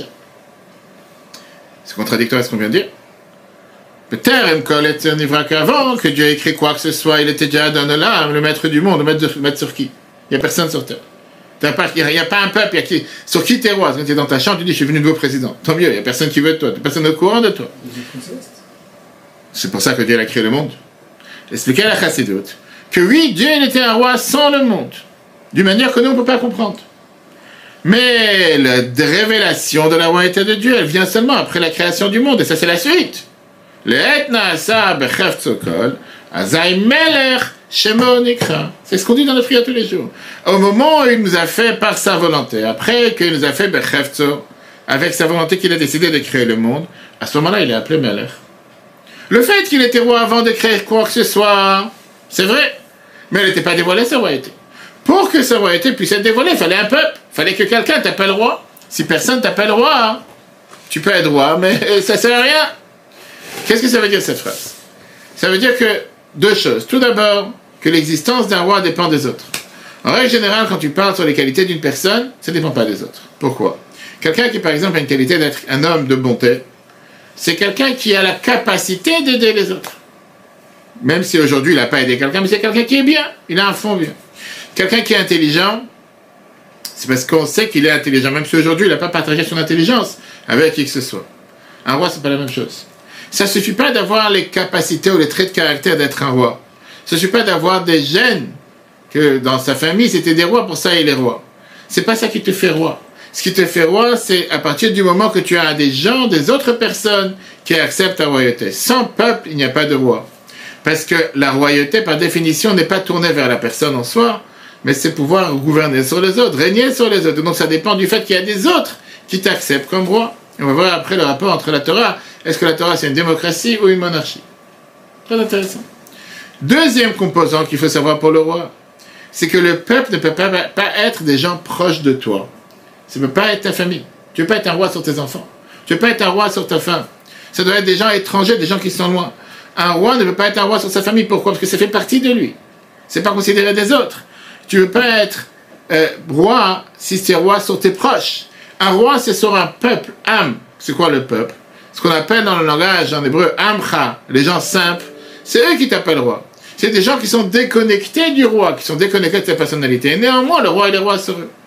C'est contradictoire à ce qu'on vient de dire. Peut-être qu'avant que Dieu ait écrit quoi que ce soit, il était déjà dans l'âme, le maître du monde, le maître sur qui? Il n'y a personne sur terre. Il n'y a pas un peuple, sur qui t'es roi? Quand tu es dans ta chambre, tu dis je suis venu nouveau président. Tant mieux, il n'y a personne qui veut de toi, personne au courant de toi. C'est pour ça que Dieu a créé le monde. Expliquer à la Chassidoute que oui, Dieu était un roi sans le monde, d'une manière que nous on ne peut pas comprendre. Mais la révélation de la royauté de Dieu, elle vient seulement après la création du monde, et ça c'est la suite. C'est ce qu'on dit dans la prière tous les jours. Au moment où il nous a fait par sa volonté, après qu'il nous a fait avec sa volonté qu'il a décidé de créer le monde, à ce moment-là, il est appelé Melech. Le fait qu'il était roi avant de créer quoi que ce soit, c'est vrai, mais elle n'était pas dévoilée, sa royauté. Pour que sa royauté puisse être dévoilée, il fallait un peuple, il fallait que quelqu'un t'appelle roi. Si personne t'appelle roi, tu peux être roi, mais ça ne sert à rien. Qu'est-ce que ça veut dire cette phrase? Ça veut dire que deux choses. Tout d'abord, que l'existence d'un roi dépend des autres. En règle générale, quand tu parles sur les qualités d'une personne, ça ne dépend pas des autres. Pourquoi? Quelqu'un qui, par exemple, a une qualité d'être un homme de bonté, c'est quelqu'un qui a la capacité d'aider les autres. Même si aujourd'hui il n'a pas aidé quelqu'un, mais c'est quelqu'un qui est bien, il a un fond bien. Quelqu'un qui est intelligent, c'est parce qu'on sait qu'il est intelligent, même si aujourd'hui il n'a pas partagé son intelligence avec qui que ce soit. Un roi, c'est pas la même chose. Ça ne suffit pas d'avoir les capacités ou les traits de caractère d'être un roi. Ça ne suffit pas d'avoir des gènes, que dans sa famille c'était des rois, pour ça il est roi. C'est pas ça qui te fait roi. Ce qui te fait roi, c'est à partir du moment que tu as des gens, des autres personnes qui acceptent ta royauté. Sans peuple, il n'y a pas de roi. Parce que la royauté, par définition, n'est pas tournée vers la personne en soi, mais c'est pouvoir gouverner sur les autres, régner sur les autres. Donc ça dépend du fait qu'il y a des autres qui t'acceptent comme roi. Et on va voir après le rapport entre la Torah. Est-ce que la Torah c'est une démocratie ou une monarchie? Très intéressant. Deuxième composant qu'il faut savoir pour le roi, c'est que le peuple ne peut pas être des gens proches de toi. Ça ne peut pas être ta famille. Tu ne peux pas être un roi sur tes enfants. Tu ne peux pas être un roi sur ta femme. Ça doit être des gens étrangers, des gens qui sont loin. Un roi ne peut pas être un roi sur sa famille. Pourquoi? Parce que ça fait partie de lui. C'est pas considéré des autres. Tu ne peux pas être roi si c'est roi sur tes proches. Un roi, c'est sur un peuple. Am, c'est quoi le peuple? Ce qu'on appelle dans le langage en hébreu, Amcha, les gens simples, c'est eux qui t'appellent roi. C'est des gens qui sont déconnectés du roi, qui sont déconnectés de sa personnalité. Et néanmoins, le roi, il est roi sur eux.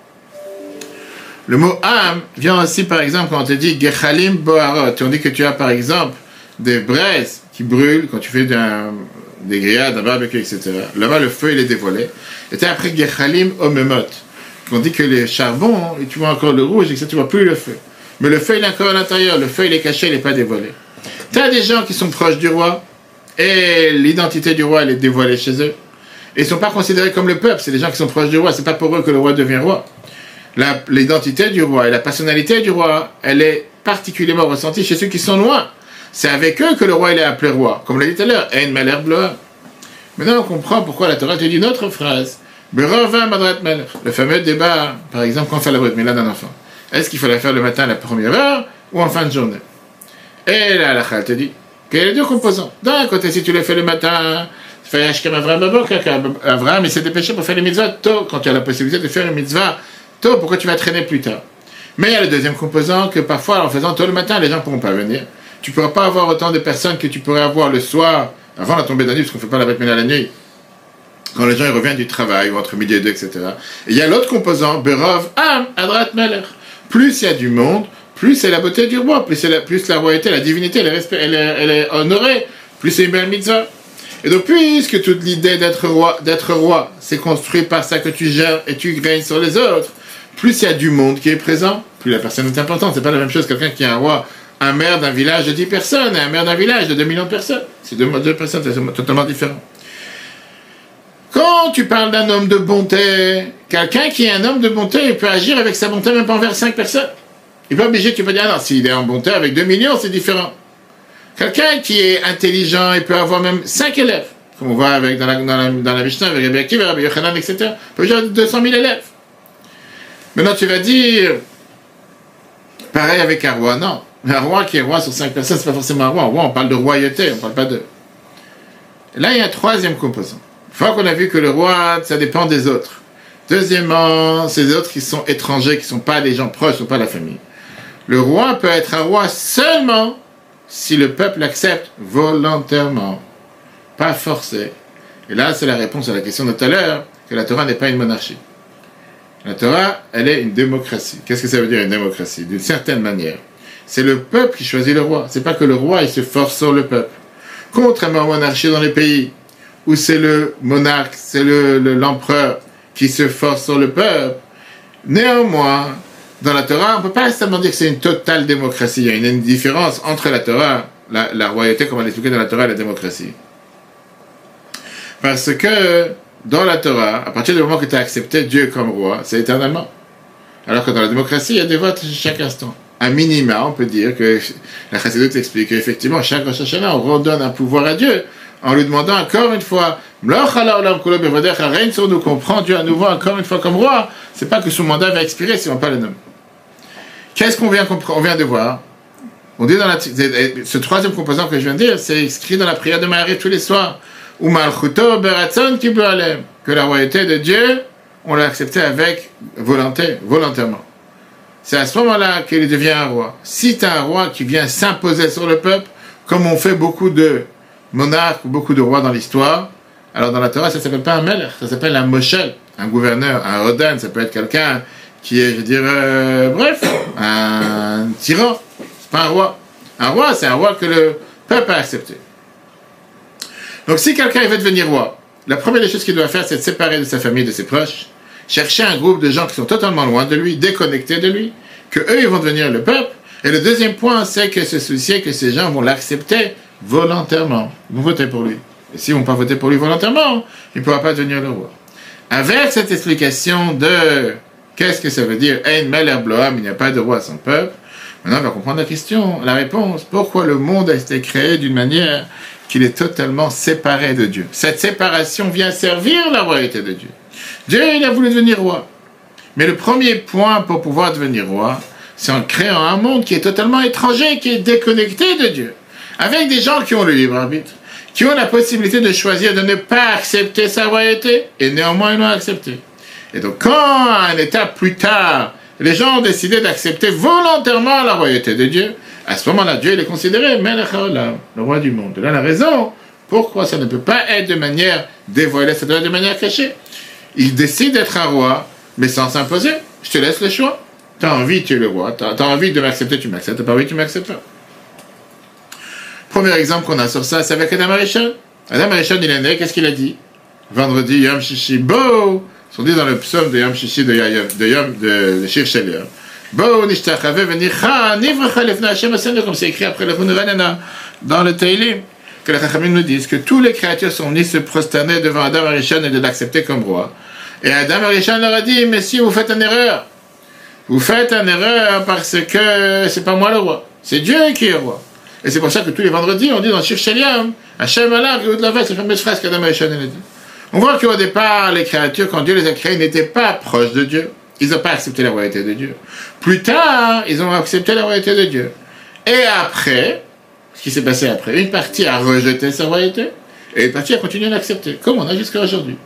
Le mot Am vient aussi, par exemple, quand on te dit Gechalim Boharot. On dit que tu as, par exemple, des braises qui brûlent quand tu fais des grillades, un barbecue, etc. Là-bas, le feu, il est dévoilé. Et tu as après Gechalim Omemot. On dit que les charbons, et tu vois encore le rouge, etc. Tu vois plus le feu. Mais le feu, il est encore à l'intérieur. Le feu, il est caché, il n'est pas dévoilé. Tu as des gens qui sont proches du roi, et l'identité du roi, elle est dévoilée chez eux. Et ils ne sont pas considérés comme le peuple. C'est des gens qui sont proches du roi. C'est pas pour eux que le roi devient roi. L'identité du roi et la personnalité du roi, elle est particulièrement ressentie chez ceux qui sont loin. C'est avec eux que le roi il est appelé roi. Comme on l'a dit tout à l'heure, Ein Melech Bloa. Maintenant, on comprend pourquoi la Torah te dit une autre phrase. Berova Madrat Melech. Le fameux débat, par exemple, quand on fait la Brit Mila d'un enfant. Est-ce qu'il faut la faire le matin à la première heure ou en fin de journée? Et là, la Chal te dit qu'il y a les deux composants. D'un côté, si tu le fais le matin, fais Ashkem Avraham, il s'est dépêché pour faire les mitzvahs tôt, quand tu as la possibilité de faire une mitzvah tôt, pourquoi tu vas traîner plus tard? Mais il y a le deuxième composant que parfois, en faisant tôt le matin, les gens ne pourront pas venir. Tu ne pourras pas avoir autant de personnes que tu pourrais avoir le soir, avant la tombée de la nuit, parce qu'on ne fait pas la Brit Mila la nuit, quand les gens ils reviennent du travail, ou entre midi et deux, etc. Et il y a l'autre composant, Berov Am Adrat Melech. Plus il y a du monde, plus c'est la beauté du roi, plus la royauté, la divinité, elle est honorée, plus c'est une belle mitzvah. Et donc, puisque toute l'idée d'être roi, c'est construit par ça que tu gères et tu règnes sur les autres, plus il y a du monde qui est présent, plus la personne est importante. C'est pas la même chose que quelqu'un qui est un roi, un maire d'un village de 10 personnes, et un maire d'un village de 2 millions de personnes. C'est deux personnes, c'est totalement différent. Quand tu parles d'un homme de bonté, quelqu'un qui est un homme de bonté, il peut agir avec sa bonté même pas envers 5 personnes. Il n'est pas obligé, tu peux dire, ah non, s'il est en bonté avec 2 millions, c'est différent. Quelqu'un qui est intelligent, il peut avoir même 5 élèves, comme on voit avec, dans la Mishnah, avec Rabbi Akiva, Rabbi Yochanan, etc. Il peut avoir 200 000 élèves. Maintenant, tu vas dire, pareil avec un roi, non. Un roi qui est roi sur 5 personnes, c'est pas forcément un roi. Un roi, on parle de royauté, on parle pas de... Là, il y a un troisième composant. Une fois qu'on a vu que le roi, ça dépend des autres. Deuxièmement, c'est les autres qui sont étrangers, qui ne sont pas les gens proches, qui ne sont pas la famille. Le roi peut être un roi seulement si le peuple l'accepte volontairement, pas forcé. Et là, c'est la réponse à la question de tout à l'heure, que la Torah n'est pas une monarchie. La Torah, elle est une démocratie. Qu'est-ce que ça veut dire une démocratie? D'une certaine manière. C'est le peuple qui choisit le roi. C'est pas que le roi, il se force sur le peuple. Contrairement aux monarchies dans les pays où c'est le monarque, c'est l'empereur qui se force sur le peuple, Néanmoins, dans la Torah, on ne peut pas seulement dire que c'est une totale démocratie. Il y a une différence entre la Torah, la royauté, comme on l'expliquait dans la Torah, et la démocratie. Parce que dans la Torah, à partir du moment que tu as accepté Dieu comme roi, c'est éternellement. Alors que dans la démocratie, il y a des votes chaque instant. À minima, on peut dire que la Chassidut explique qu'effectivement, chaque Rosh Hashanah, on redonne un pouvoir à Dieu en lui demandant encore une fois, règne sur nous, qu'on prend Dieu à nouveau encore une fois comme roi. C'est pas que son mandat va expirer si on pas le nomme. Qu'est-ce qu'on vient de voir? On dit dans ce troisième composant que je viens de dire, c'est écrit dans la prière de Marie tous les soirs. Ou malchuto beratzon ki b'alem, que la royauté de Dieu, on l'a acceptée avec volontairement. C'est à ce moment-là qu'il devient un roi. Si tu as un roi qui vient s'imposer sur le peuple, comme on fait beaucoup de monarques ou beaucoup de rois dans l'histoire, alors dans la Torah, ça ne s'appelle pas un melech, ça s'appelle un moshel, un gouverneur, un rodan, ça peut être quelqu'un qui est, je dirais, bref, un tyran. C'est pas un roi. Un roi, c'est un roi que le peuple a accepté. Donc si quelqu'un veut devenir roi, la première des choses qu'il doit faire, c'est de se séparer de sa famille, de ses proches, chercher un groupe de gens qui sont totalement loin de lui, déconnectés de lui, que eux ils vont devenir le peuple. Et le deuxième point, c'est que se soucier que ces gens vont l'accepter volontairement. Ils vont voter pour lui. Et s'ils ne vont pas voter pour lui volontairement, il ne pourra pas devenir le roi. Avec cette explication de qu'est-ce que ça veut dire, Ein Melech Bloam, il n'y a pas de roi sans peuple, maintenant on va comprendre la question, la réponse. Pourquoi le monde a été créé d'une manière qu'il est totalement séparé de Dieu? Cette séparation vient servir la royauté de Dieu. Dieu, il a voulu devenir roi. Mais le premier point pour pouvoir devenir roi, c'est en créant un monde qui est totalement étranger, qui est déconnecté de Dieu. Avec des gens qui ont le libre arbitre, qui ont la possibilité de choisir de ne pas accepter sa royauté, et néanmoins ils l'ont accepté. Et donc quand, à un étape plus tard, les gens ont décidé d'accepter volontairement la royauté de Dieu, à ce moment-là, Dieu il est considéré Melech HaOlam, le roi du monde. Là, la raison, pourquoi ça ne peut pas être de manière dévoilée, ça doit être de manière cachée. Il décide d'être un roi, mais sans s'imposer. Je te laisse le choix. T'as envie, tu es le roi. T'as envie de m'accepter, tu m'acceptes. T'as pas envie, tu m'acceptes pas. Premier exemple qu'on a sur ça, c'est avec Adam Arishon. Adam Arishon, il est né, qu'est-ce qu'il a dit? Vendredi, Yom Shishi, Bo! Ils sont dit dans le psaume de Yom Shishi de Shir Shel Yom. Bo, nishtachave venicha, nivrecha lefna Hashem asenu, comme c'est écrit après le Hunuranana, dans le Teilim, que les Chachamim nous disent que tous les créatures sont venues se prosterner devant Adam Arishon et de l'accepter comme roi. Et Adam Arishon leur a dit, mais si vous faites une erreur, vous faites une erreur parce que c'est pas moi le roi, c'est Dieu qui est roi. Et c'est pour ça que tous les vendredis, on dit dans Shir Shel Yom, Hashem Allah, Rihoud Lava, c'est la fameuse phrase qu'Adam Arishon a dit. On voit qu'au départ, les créatures, quand Dieu les a créées, n'étaient pas proches de Dieu. Ils n'ont pas accepté la royauté de Dieu. Plus tard, ils ont accepté la royauté de Dieu. Et après, ce qui s'est passé après, une partie a rejeté sa royauté, et une partie a continué à l'accepter, comme on a jusqu'à aujourd'hui.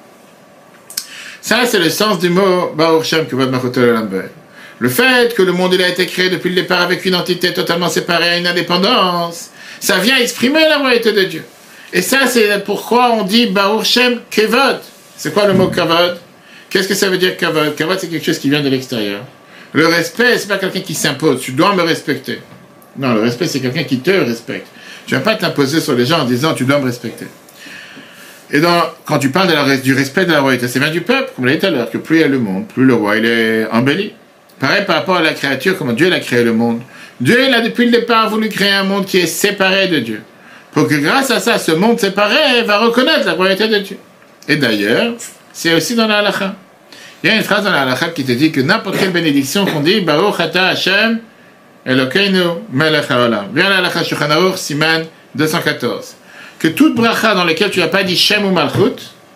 Ça, c'est le sens du mot Baruch Shem que votre Machotel Olam. Le fait que le monde il a été créé depuis le départ avec une entité totalement séparée, une indépendance, ça vient exprimer la royauté de Dieu. Et ça, c'est pourquoi on dit Baruch Shem Kevod. C'est quoi le mot Kevod? Qu'est-ce que ça veut dire Kavod? Kavod, c'est quelque chose qui vient de l'extérieur. Le respect, c'est pas quelqu'un qui s'impose. Tu dois me respecter. Non, le respect, c'est quelqu'un qui te respecte. Tu vas pas t'imposer sur les gens en disant tu dois me respecter. Et quand tu parles du respect de la royauté, ça vient du peuple, comme on l'a dit tout à l'heure, que plus il y a le monde, plus le roi il est embelli. Pareil par rapport à la créature, comment Dieu a créé le monde. Dieu, il a depuis le départ voulu créer un monde qui est séparé de Dieu. Pour que grâce à ça, ce monde séparé va reconnaître la royauté de Dieu. Et d'ailleurs, c'est aussi dans la halakha. Il y a une phrase dans la halakha qui te dit que n'importe quelle bénédiction qu'on dit, Baruch Ata Hashem Elokeinu Melech HaOlam. Viens la halakha Shulchan Aruch, Siman 214. Que toute bracha dans laquelle tu n'as pas dit Shem ou Malchut,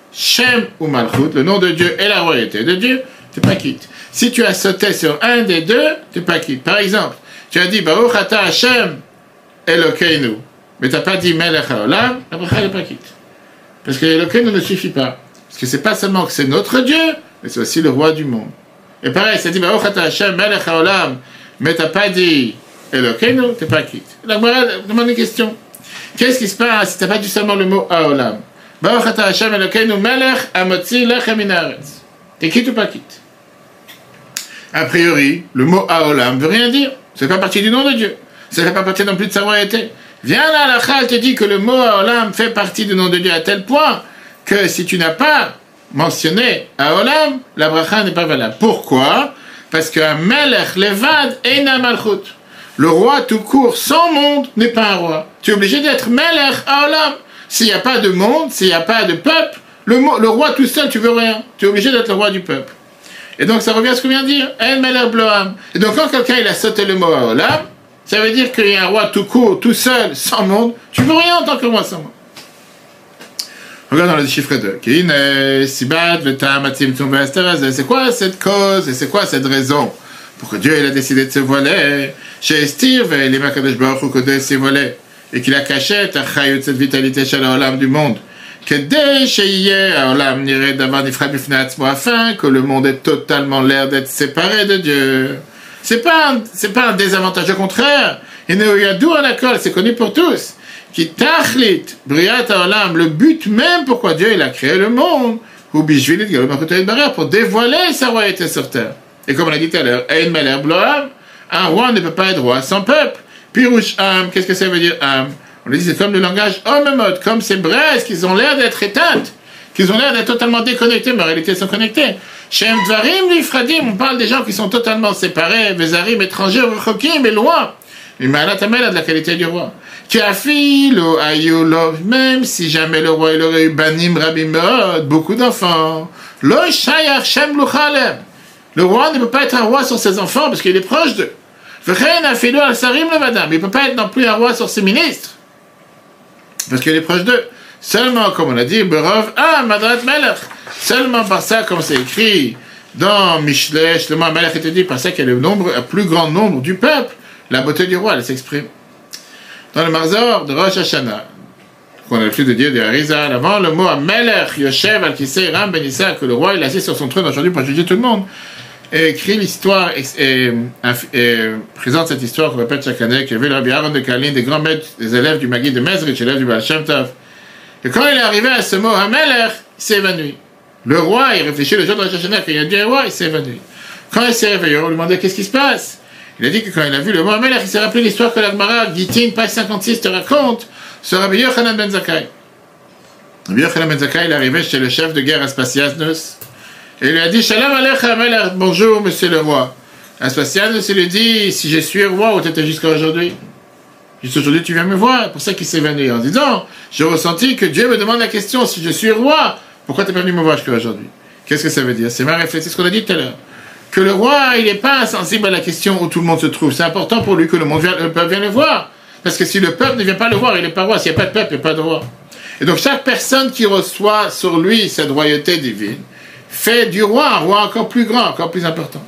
le nom de Dieu et la royauté de Dieu, tu n'es pas quitte. Si tu as sauté sur un des deux, tu n'es pas quitte. Par exemple, tu as dit Baruch Ata Hashem Elokeinu, mais tu n'as pas dit Melech HaOlam, la bracha n'est pas quitte. Parce que Elokeinu ne suffit pas. Parce que c'est pas seulement que c'est notre Dieu, mais c'est aussi le roi du monde. Et pareil, ça dit Baruch Ata Hashem Melech HaOlam, mais t'as pas dit Elokeinu, t'es pas quitte. La Gemara demande une question. Qu'est-ce qui se passe si t'as pas dit seulement le mot HaOlam? Baruch Ata Hashem Elokeinu Melech Amotzi Lechem Min Haaretz. T'es quitte ou pas quitte? A priori, le mot HaOlam veut rien dire. C'est pas partie du nom de Dieu. Ça fait pas partie non plus de sa royauté. Viens là, la Chal te dit que le mot HaOlam fait partie du nom de Dieu à tel point que si tu n'as pas mentionné à Olam, la bracha n'est pas valable. Pourquoi? Parce qu'un melech levad eina malchut. Le roi tout court, sans monde, n'est pas un roi. Tu es obligé d'être melech à Olam. S'il n'y a pas de monde, s'il n'y a pas de peuple, le roi tout seul, tu veux rien. Tu es obligé d'être le roi du peuple. Et donc ça revient à ce qu'on vient de dire. En melech bloam. Et donc quand quelqu'un il a sauté le mot à Olam, ça veut dire qu'il y a un roi tout court, tout seul, sans monde. Tu veux rien en tant que roi sans monde. Regarde dans le chiffre 2. C'est quoi cette cause et c'est quoi cette raison pour que Dieu il a décidé de se voiler chez Estir, les Makadosh Baruch Hu Kodesh s'est voilé et qu'il a caché cette vitalité chez l'Olam du monde. Afin que le monde ait totalement l'air d'être séparé de Dieu. C'est pas un désavantage, au contraire. Il y a d'où en accord, c'est connu pour tous. Qui tachlit briat haolam, le but même pourquoi Dieu il a créé le monde, ou bishvilit galom achotoyet barer, pour dévoiler sa royauté sur terre. Et comme on a dit tout à l'heure, ein melech bloam, un roi ne peut pas être roi sans peuple. Pirouche am, qu'est-ce que ça veut dire am? On a dit c'est comme le langage homemode, comme ces braises qui ont l'air d'être éteintes, qui ont l'air d'être totalement déconnectées, mais en réalité elles sont connectées. Shem dvarim lifradim, on parle des gens qui sont totalement séparés, vezarim étrangers, rechokim et loin. Mais Ma'alat Hamela de la qualité du roi. Kiafilo ayulo, même si jamais le roi il aurait eu banim rabim meod, beaucoup d'enfants. Lo shayach shem luchalem. Le roi ne peut pas être un roi sur ses enfants parce qu'il est proche d'eux. V'chein afilo al sarim levadam. Il ne peut pas être non plus un roi sur ses ministres parce qu'il est proche d'eux. Seulement, comme on a dit, berov madrat melech. Seulement par ça, comme c'est écrit dans Mishleh, Shlomo Melech était dit par ça qu'il y a le plus grand nombre du peuple. La beauté du roi, elle s'exprime. Dans le Marzor de Rosh Hashanah, qu'on a l'habitude de dire de Harizal, avant le mot Melech Yoshev al-Kisei Ram Ben Issa, que le roi il est assis sur son trône aujourd'hui pour juger tout le monde, et écrit l'histoire et présente cette histoire qu'on répète chaque année, qu'il y avait le Rabbi Aaron de Kalin, des grands maîtres, des élèves du Maguid de Mezrich, élèves du Baal Shem Tov. Et quand il est arrivé à ce mot Melech, il s'est évanoui. Le roi, il réfléchit le jour de Rosh Hashanah, quand il a dit roi, il s'est évanoui. Quand il s'est réveillé, on lui demandait qu'est-ce qui se passe. Il a dit que quand il a vu le mot Melech, il s'est rappelé l'histoire que l'Agmara, Gitin, page 56, te raconte sur Rabbi Yochanan ben Zakkai. Rabbi Yochanan ben Zakkai, il est arrivé chez le chef de guerre Aspasianos et il lui a dit Shalom Alecha Melech, bonjour monsieur le roi. Aspasianos, il lui dit si je suis roi, où tu étais jusqu'à aujourd'hui? Juste aujourd'hui, tu viens me voir. C'est pour ça qu'il s'est évanoui en disant j'ai ressenti que Dieu me demande la question si je suis roi, pourquoi tu n'es pas venu me voir jusqu'à aujourd'hui? Qu'est-ce que ça veut dire? C'est ma réflexion, c'est ce qu'on a dit tout à l'heure. Que le roi, il n'est pas insensible à la question où tout le monde se trouve. C'est important pour lui que le peuple vienne le voir. Parce que si le peuple ne vient pas le voir, il n'est pas roi. S'il n'y a pas de peuple, il n'y a pas de roi. Et donc chaque personne qui reçoit sur lui cette royauté divine fait du roi un roi encore plus grand, encore plus important.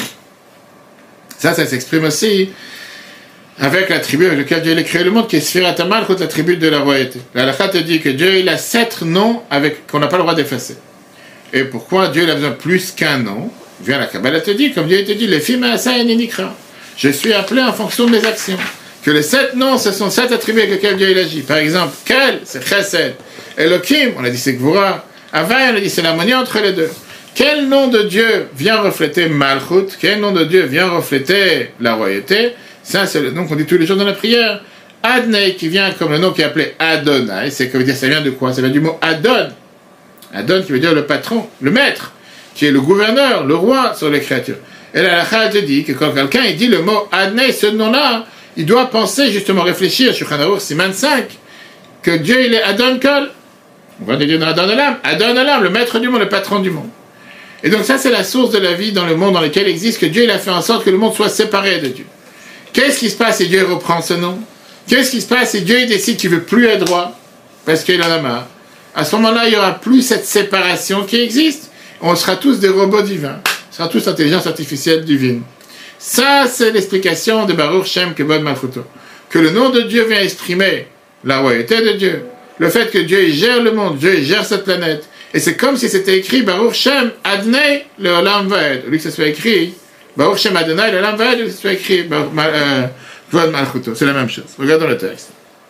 Ça s'exprime aussi avec la tribu avec laquelle Dieu a créé le monde, qui est Sfirat HaMalchut contre la tribu de la royauté. La halakha te dit que Dieu il a 7 noms qu'on n'a pas le droit d'effacer. Et pourquoi Dieu il a besoin de plus qu'un nom? Vient la Kabbalah te dit, comme Dieu te dit, les films à ça et Ninikra. Je suis appelé en fonction de mes actions. Que les 7 noms, ce sont 7 attributs avec lesquels Dieu il agit. Par exemple, Kel, c'est Chesed. Elohim, on a dit c'est Gvura. Avay, on a dit c'est l'harmonie entre les deux. Quel nom de Dieu vient refléter Malchut? Quel nom de Dieu vient refléter la royauté? Ça, c'est le nom qu'on dit tous les jours dans la prière. Adnei, qui vient comme le nom qui est appelé Adonai. C'est que veut dire, ça vient de quoi? Ça vient du mot Adon. Adon qui veut dire le patron, le maître, qui est le gouverneur, le roi sur les créatures. Et la halakha te dit que quand quelqu'un il dit le mot Adnei, ce nom-là, il doit penser, justement, réfléchir, Shulchan Aruch, Siman 5, que Dieu, il est Adon Kol. On va dire Adon Olam, le maître du monde, le patron du monde. Et donc ça, c'est la source de la vie dans le monde dans lequel existe, que Dieu, il a fait en sorte que le monde soit séparé de Dieu. Qu'est-ce qui se passe si Dieu reprend ce nom? Qu'est-ce qui se passe si Dieu il décide qu'il ne veut plus être roi? Parce qu'il en a marre. À ce moment-là, il n'y aura plus cette séparation qui existe. On sera tous des robots divins. On sera tous intelligence artificielle divine. Ça, c'est l'explication de Baruch Shem Kebod Malchuto. Que le nom de Dieu vient exprimer la royauté de Dieu. Le fait que Dieu il gère le monde, Dieu il gère cette planète. Et c'est comme si c'était écrit Baruch Shem Adnei le Olam Vaed. Au lieu que ça soit écrit Baruch Shem Adonai le Olam Vaed, au lieu que ça soit écrit Kebod Malchuto. C'est la même chose. Regardons le texte.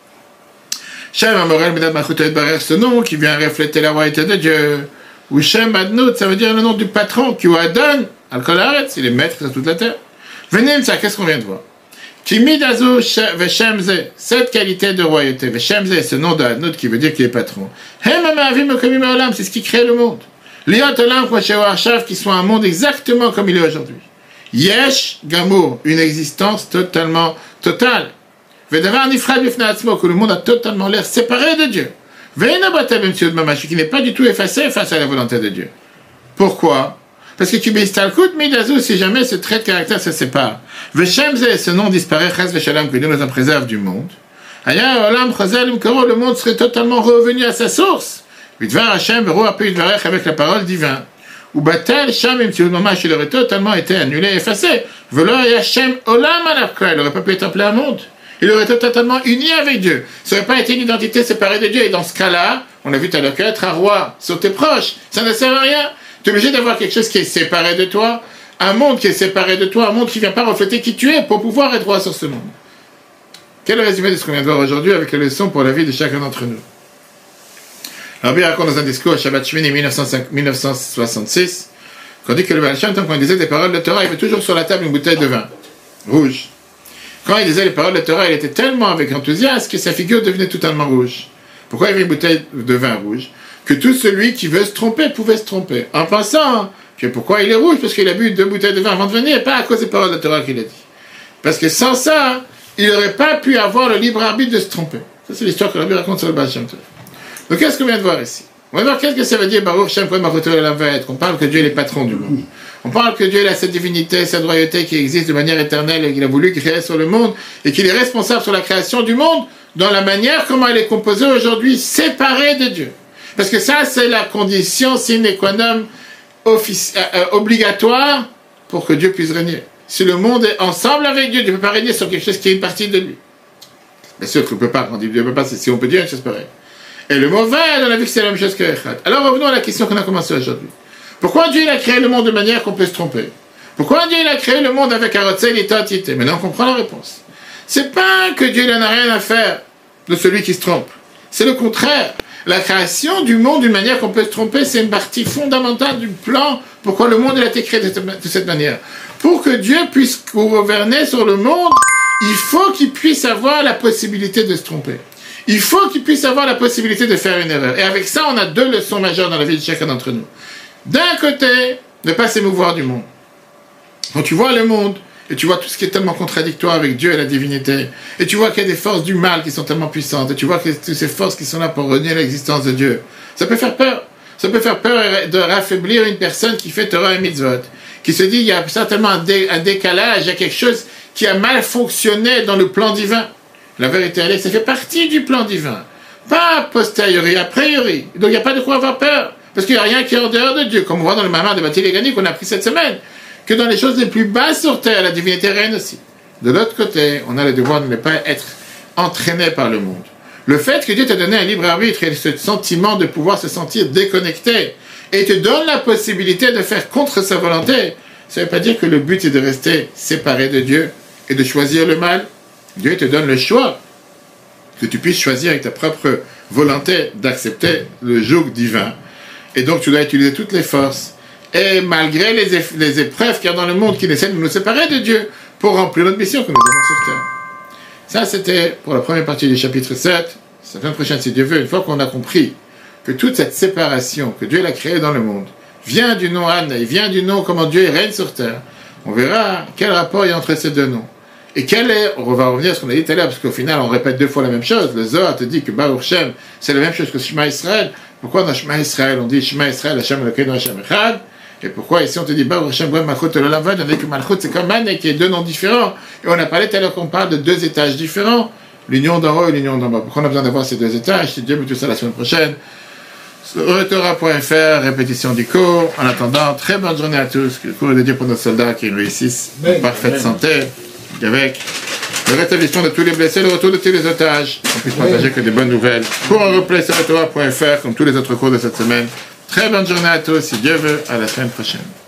Shem Amorel Medat Malchuto et Barer, ce nom qui vient refléter la royauté de Dieu. Ou Shem Adnout, ça veut dire le nom du patron, qui ou Adon, Al-Kol, il est maître sur toute la terre. Venim, ça, qu'est-ce qu'on vient de voir? Timidazu Veshemze, cette qualité de royauté, Veshemze, ce nom d'Adnout qui veut dire qu'il est patron. C'est ce qui crée le monde. Liot olam kmo shehu achav, qui soit un monde exactement comme il est aujourd'hui. Yesh gamour, une existence totalement totale. Vedavar nifrad bifnei atzmo, que le monde a totalement l'air séparé de Dieu. Ve'eno batel b'mtsiut mamash, qui n'est pas du tout effacé face à la volonté de Dieu. Pourquoi? Parce que tu bistalkut midazou, si jamais ce trait de caractère se sépare. Veshem ze, ce nom disparaît, chas veshalom, que Dieu nous en préserve du monde. Aya olam chazel umkaro, le monde serait totalement revenu à sa source. Vidvar Hashem vero api vidvarech, avec la parole divine. Ou batel sham imtsiut mamash, il aurait totalement été annulé, effacé. Velo Hashem olam alafkra, il aurait pas pu être appelé un monde. Il aurait été totalement uni avec Dieu. Ça n'aurait pas été une identité séparée de Dieu. Et dans ce cas-là, on a vu tout à l'heure qu'être un roi sur tes proches, ça ne sert à rien. Tu es obligé d'avoir quelque chose qui est séparé de toi, un monde qui est séparé de toi, un monde qui ne vient pas refléter qui tu es pour pouvoir être roi sur ce monde. Quel est le résumé de ce qu'on vient de voir aujourd'hui avec les leçons pour la vie de chacun d'entre nous? Rabbi raconte dans un discours à Shabbat Shmini 1966 qu'on dit que le Baal Shem Tov, quand il disait des paroles de Torah, il avait toujours sur la table une bouteille de vin rouge. Quand il disait les paroles de Torah, il était tellement avec enthousiasme que sa figure devenait totalement rouge. Pourquoi il y avait une bouteille de vin rouge? Que tout celui qui veut se tromper pouvait se tromper. En pensant que pourquoi il est rouge? Parce qu'il a bu 2 bouteilles de vin avant de venir, et pas à cause des paroles de Torah qu'il a dit. Parce que sans ça, il n'aurait pas pu avoir le libre arbitre de se tromper. Ça, c'est l'histoire que Rabbi raconte sur le Baal Shem Tov. Donc, qu'est-ce qu'on vient de voir ici? On va voir qu'est-ce que ça veut dire, Baruch Shem Kol Malchuto Le'olam Va'ed, qu'on parle que Dieu est le patron du monde. On parle que Dieu a cette divinité, cette royauté qui existe de manière éternelle et qu'il a voulu créer sur le monde et qu'il est responsable sur la création du monde dans la manière comment elle est composée aujourd'hui, séparée de Dieu. Parce que ça, c'est la condition sine qua non obligatoire pour que Dieu puisse régner. Si le monde est ensemble avec Dieu, Dieu ne peut pas régner sur quelque chose qui est une partie de lui. Bien sûr qu'on ne peut pas, quand Dieu ne peut pas, c'est si on peut dire une chose pareille. Et le mauvais, on a vu que c'est la même chose que Echad. Alors revenons à la question qu'on a commencé aujourd'hui. Pourquoi Dieu il a créé le monde de manière qu'on peut se tromper? Pourquoi Dieu il a créé le monde avec un rotsel et entité? Maintenant on comprend la réponse. C'est pas que Dieu n'a rien à faire de celui qui se trompe. C'est le contraire. La création du monde d'une manière qu'on peut se tromper, c'est une partie fondamentale du plan pourquoi le monde a été créé de cette manière. Pour que Dieu puisse gouverner sur le monde, il faut qu'il puisse avoir la possibilité de se tromper. Il faut qu'il puisse avoir la possibilité de faire une erreur. Et avec ça, on a 2 leçons majeures dans la vie de chacun d'entre nous. D'un côté, ne pas s'émouvoir du monde. Quand tu vois le monde, et tu vois tout ce qui est tellement contradictoire avec Dieu et la divinité, et tu vois qu'il y a des forces du mal qui sont tellement puissantes, et tu vois que toutes ces forces qui sont là pour renier l'existence de Dieu, ça peut faire peur. Ça peut faire peur de raffaiblir une personne qui fait Torah et Mitzvot, qui se dit il y a certainement un décalage, il y a quelque chose qui a mal fonctionné dans le plan divin. La vérité, elle est que ça fait partie du plan divin. Pas a posteriori, a priori. Donc il n'y a pas de quoi avoir peur. Parce qu'il n'y a rien qui est en dehors de Dieu. Comme on voit dans le Mamar de Mathilde Gani qu'on a appris cette semaine. Que dans les choses les plus basses sur terre, la divinité règne aussi. De l'autre côté, on a le devoir de ne pas être entraîné par le monde. Le fait que Dieu t'a donné un libre arbitre et ce sentiment de pouvoir se sentir déconnecté et te donne la possibilité de faire contre sa volonté, ça ne veut pas dire que le but est de rester séparé de Dieu et de choisir le mal. Dieu te donne le choix que tu puisses choisir avec ta propre volonté d'accepter le joug divin. Et donc tu dois utiliser toutes les forces. Et malgré les épreuves qu'il y a dans le monde qui essaient de nous séparer de Dieu pour remplir notre mission que nous avons sur terre. Ça, c'était pour la première partie du chapitre 7. La semaine prochaine, si Dieu veut, une fois qu'on a compris que toute cette séparation que Dieu a créée dans le monde vient du nom Anna, il vient du nom comment Dieu règne sur terre, on verra quel rapport il y a entre ces 2 noms. Et quel est, on va revenir à ce qu'on a dit tout à l'heure, parce qu'au final, on répète 2 fois la même chose. Le Zohar te dit que Baruch Shem, c'est la même chose que Shema Israël. Pourquoi dans Shema Israël, on dit Shema Israël, Hashem Elokeinu Hashem Echad? Et pourquoi ici on te dit Baruch Shem Goem Malchut Olam Va'ed? On dit que Malchut c'est comme Mané, qui est 2 noms différents. Et on a parlé tout à l'heure qu'on parle de 2 étages différents. L'union d'en haut et l'union d'en bas. Pourquoi on a besoin d'avoir ces 2 étages? Si Dieu veut tout ça la semaine prochaine. Torah.fr, répétition du cours. En attendant, très bonne journée à tous. Que le cours est dédié pour nos soldats qui réussissent en parfaite santé. Avec le rétablissement de tous les blessés, le retour de tous les otages. On puisse partager que des bonnes nouvelles. Pour un replay sur Torah.fr, comme tous les autres cours de cette semaine. Très bonne journée à tous, si Dieu veut, à la semaine prochaine.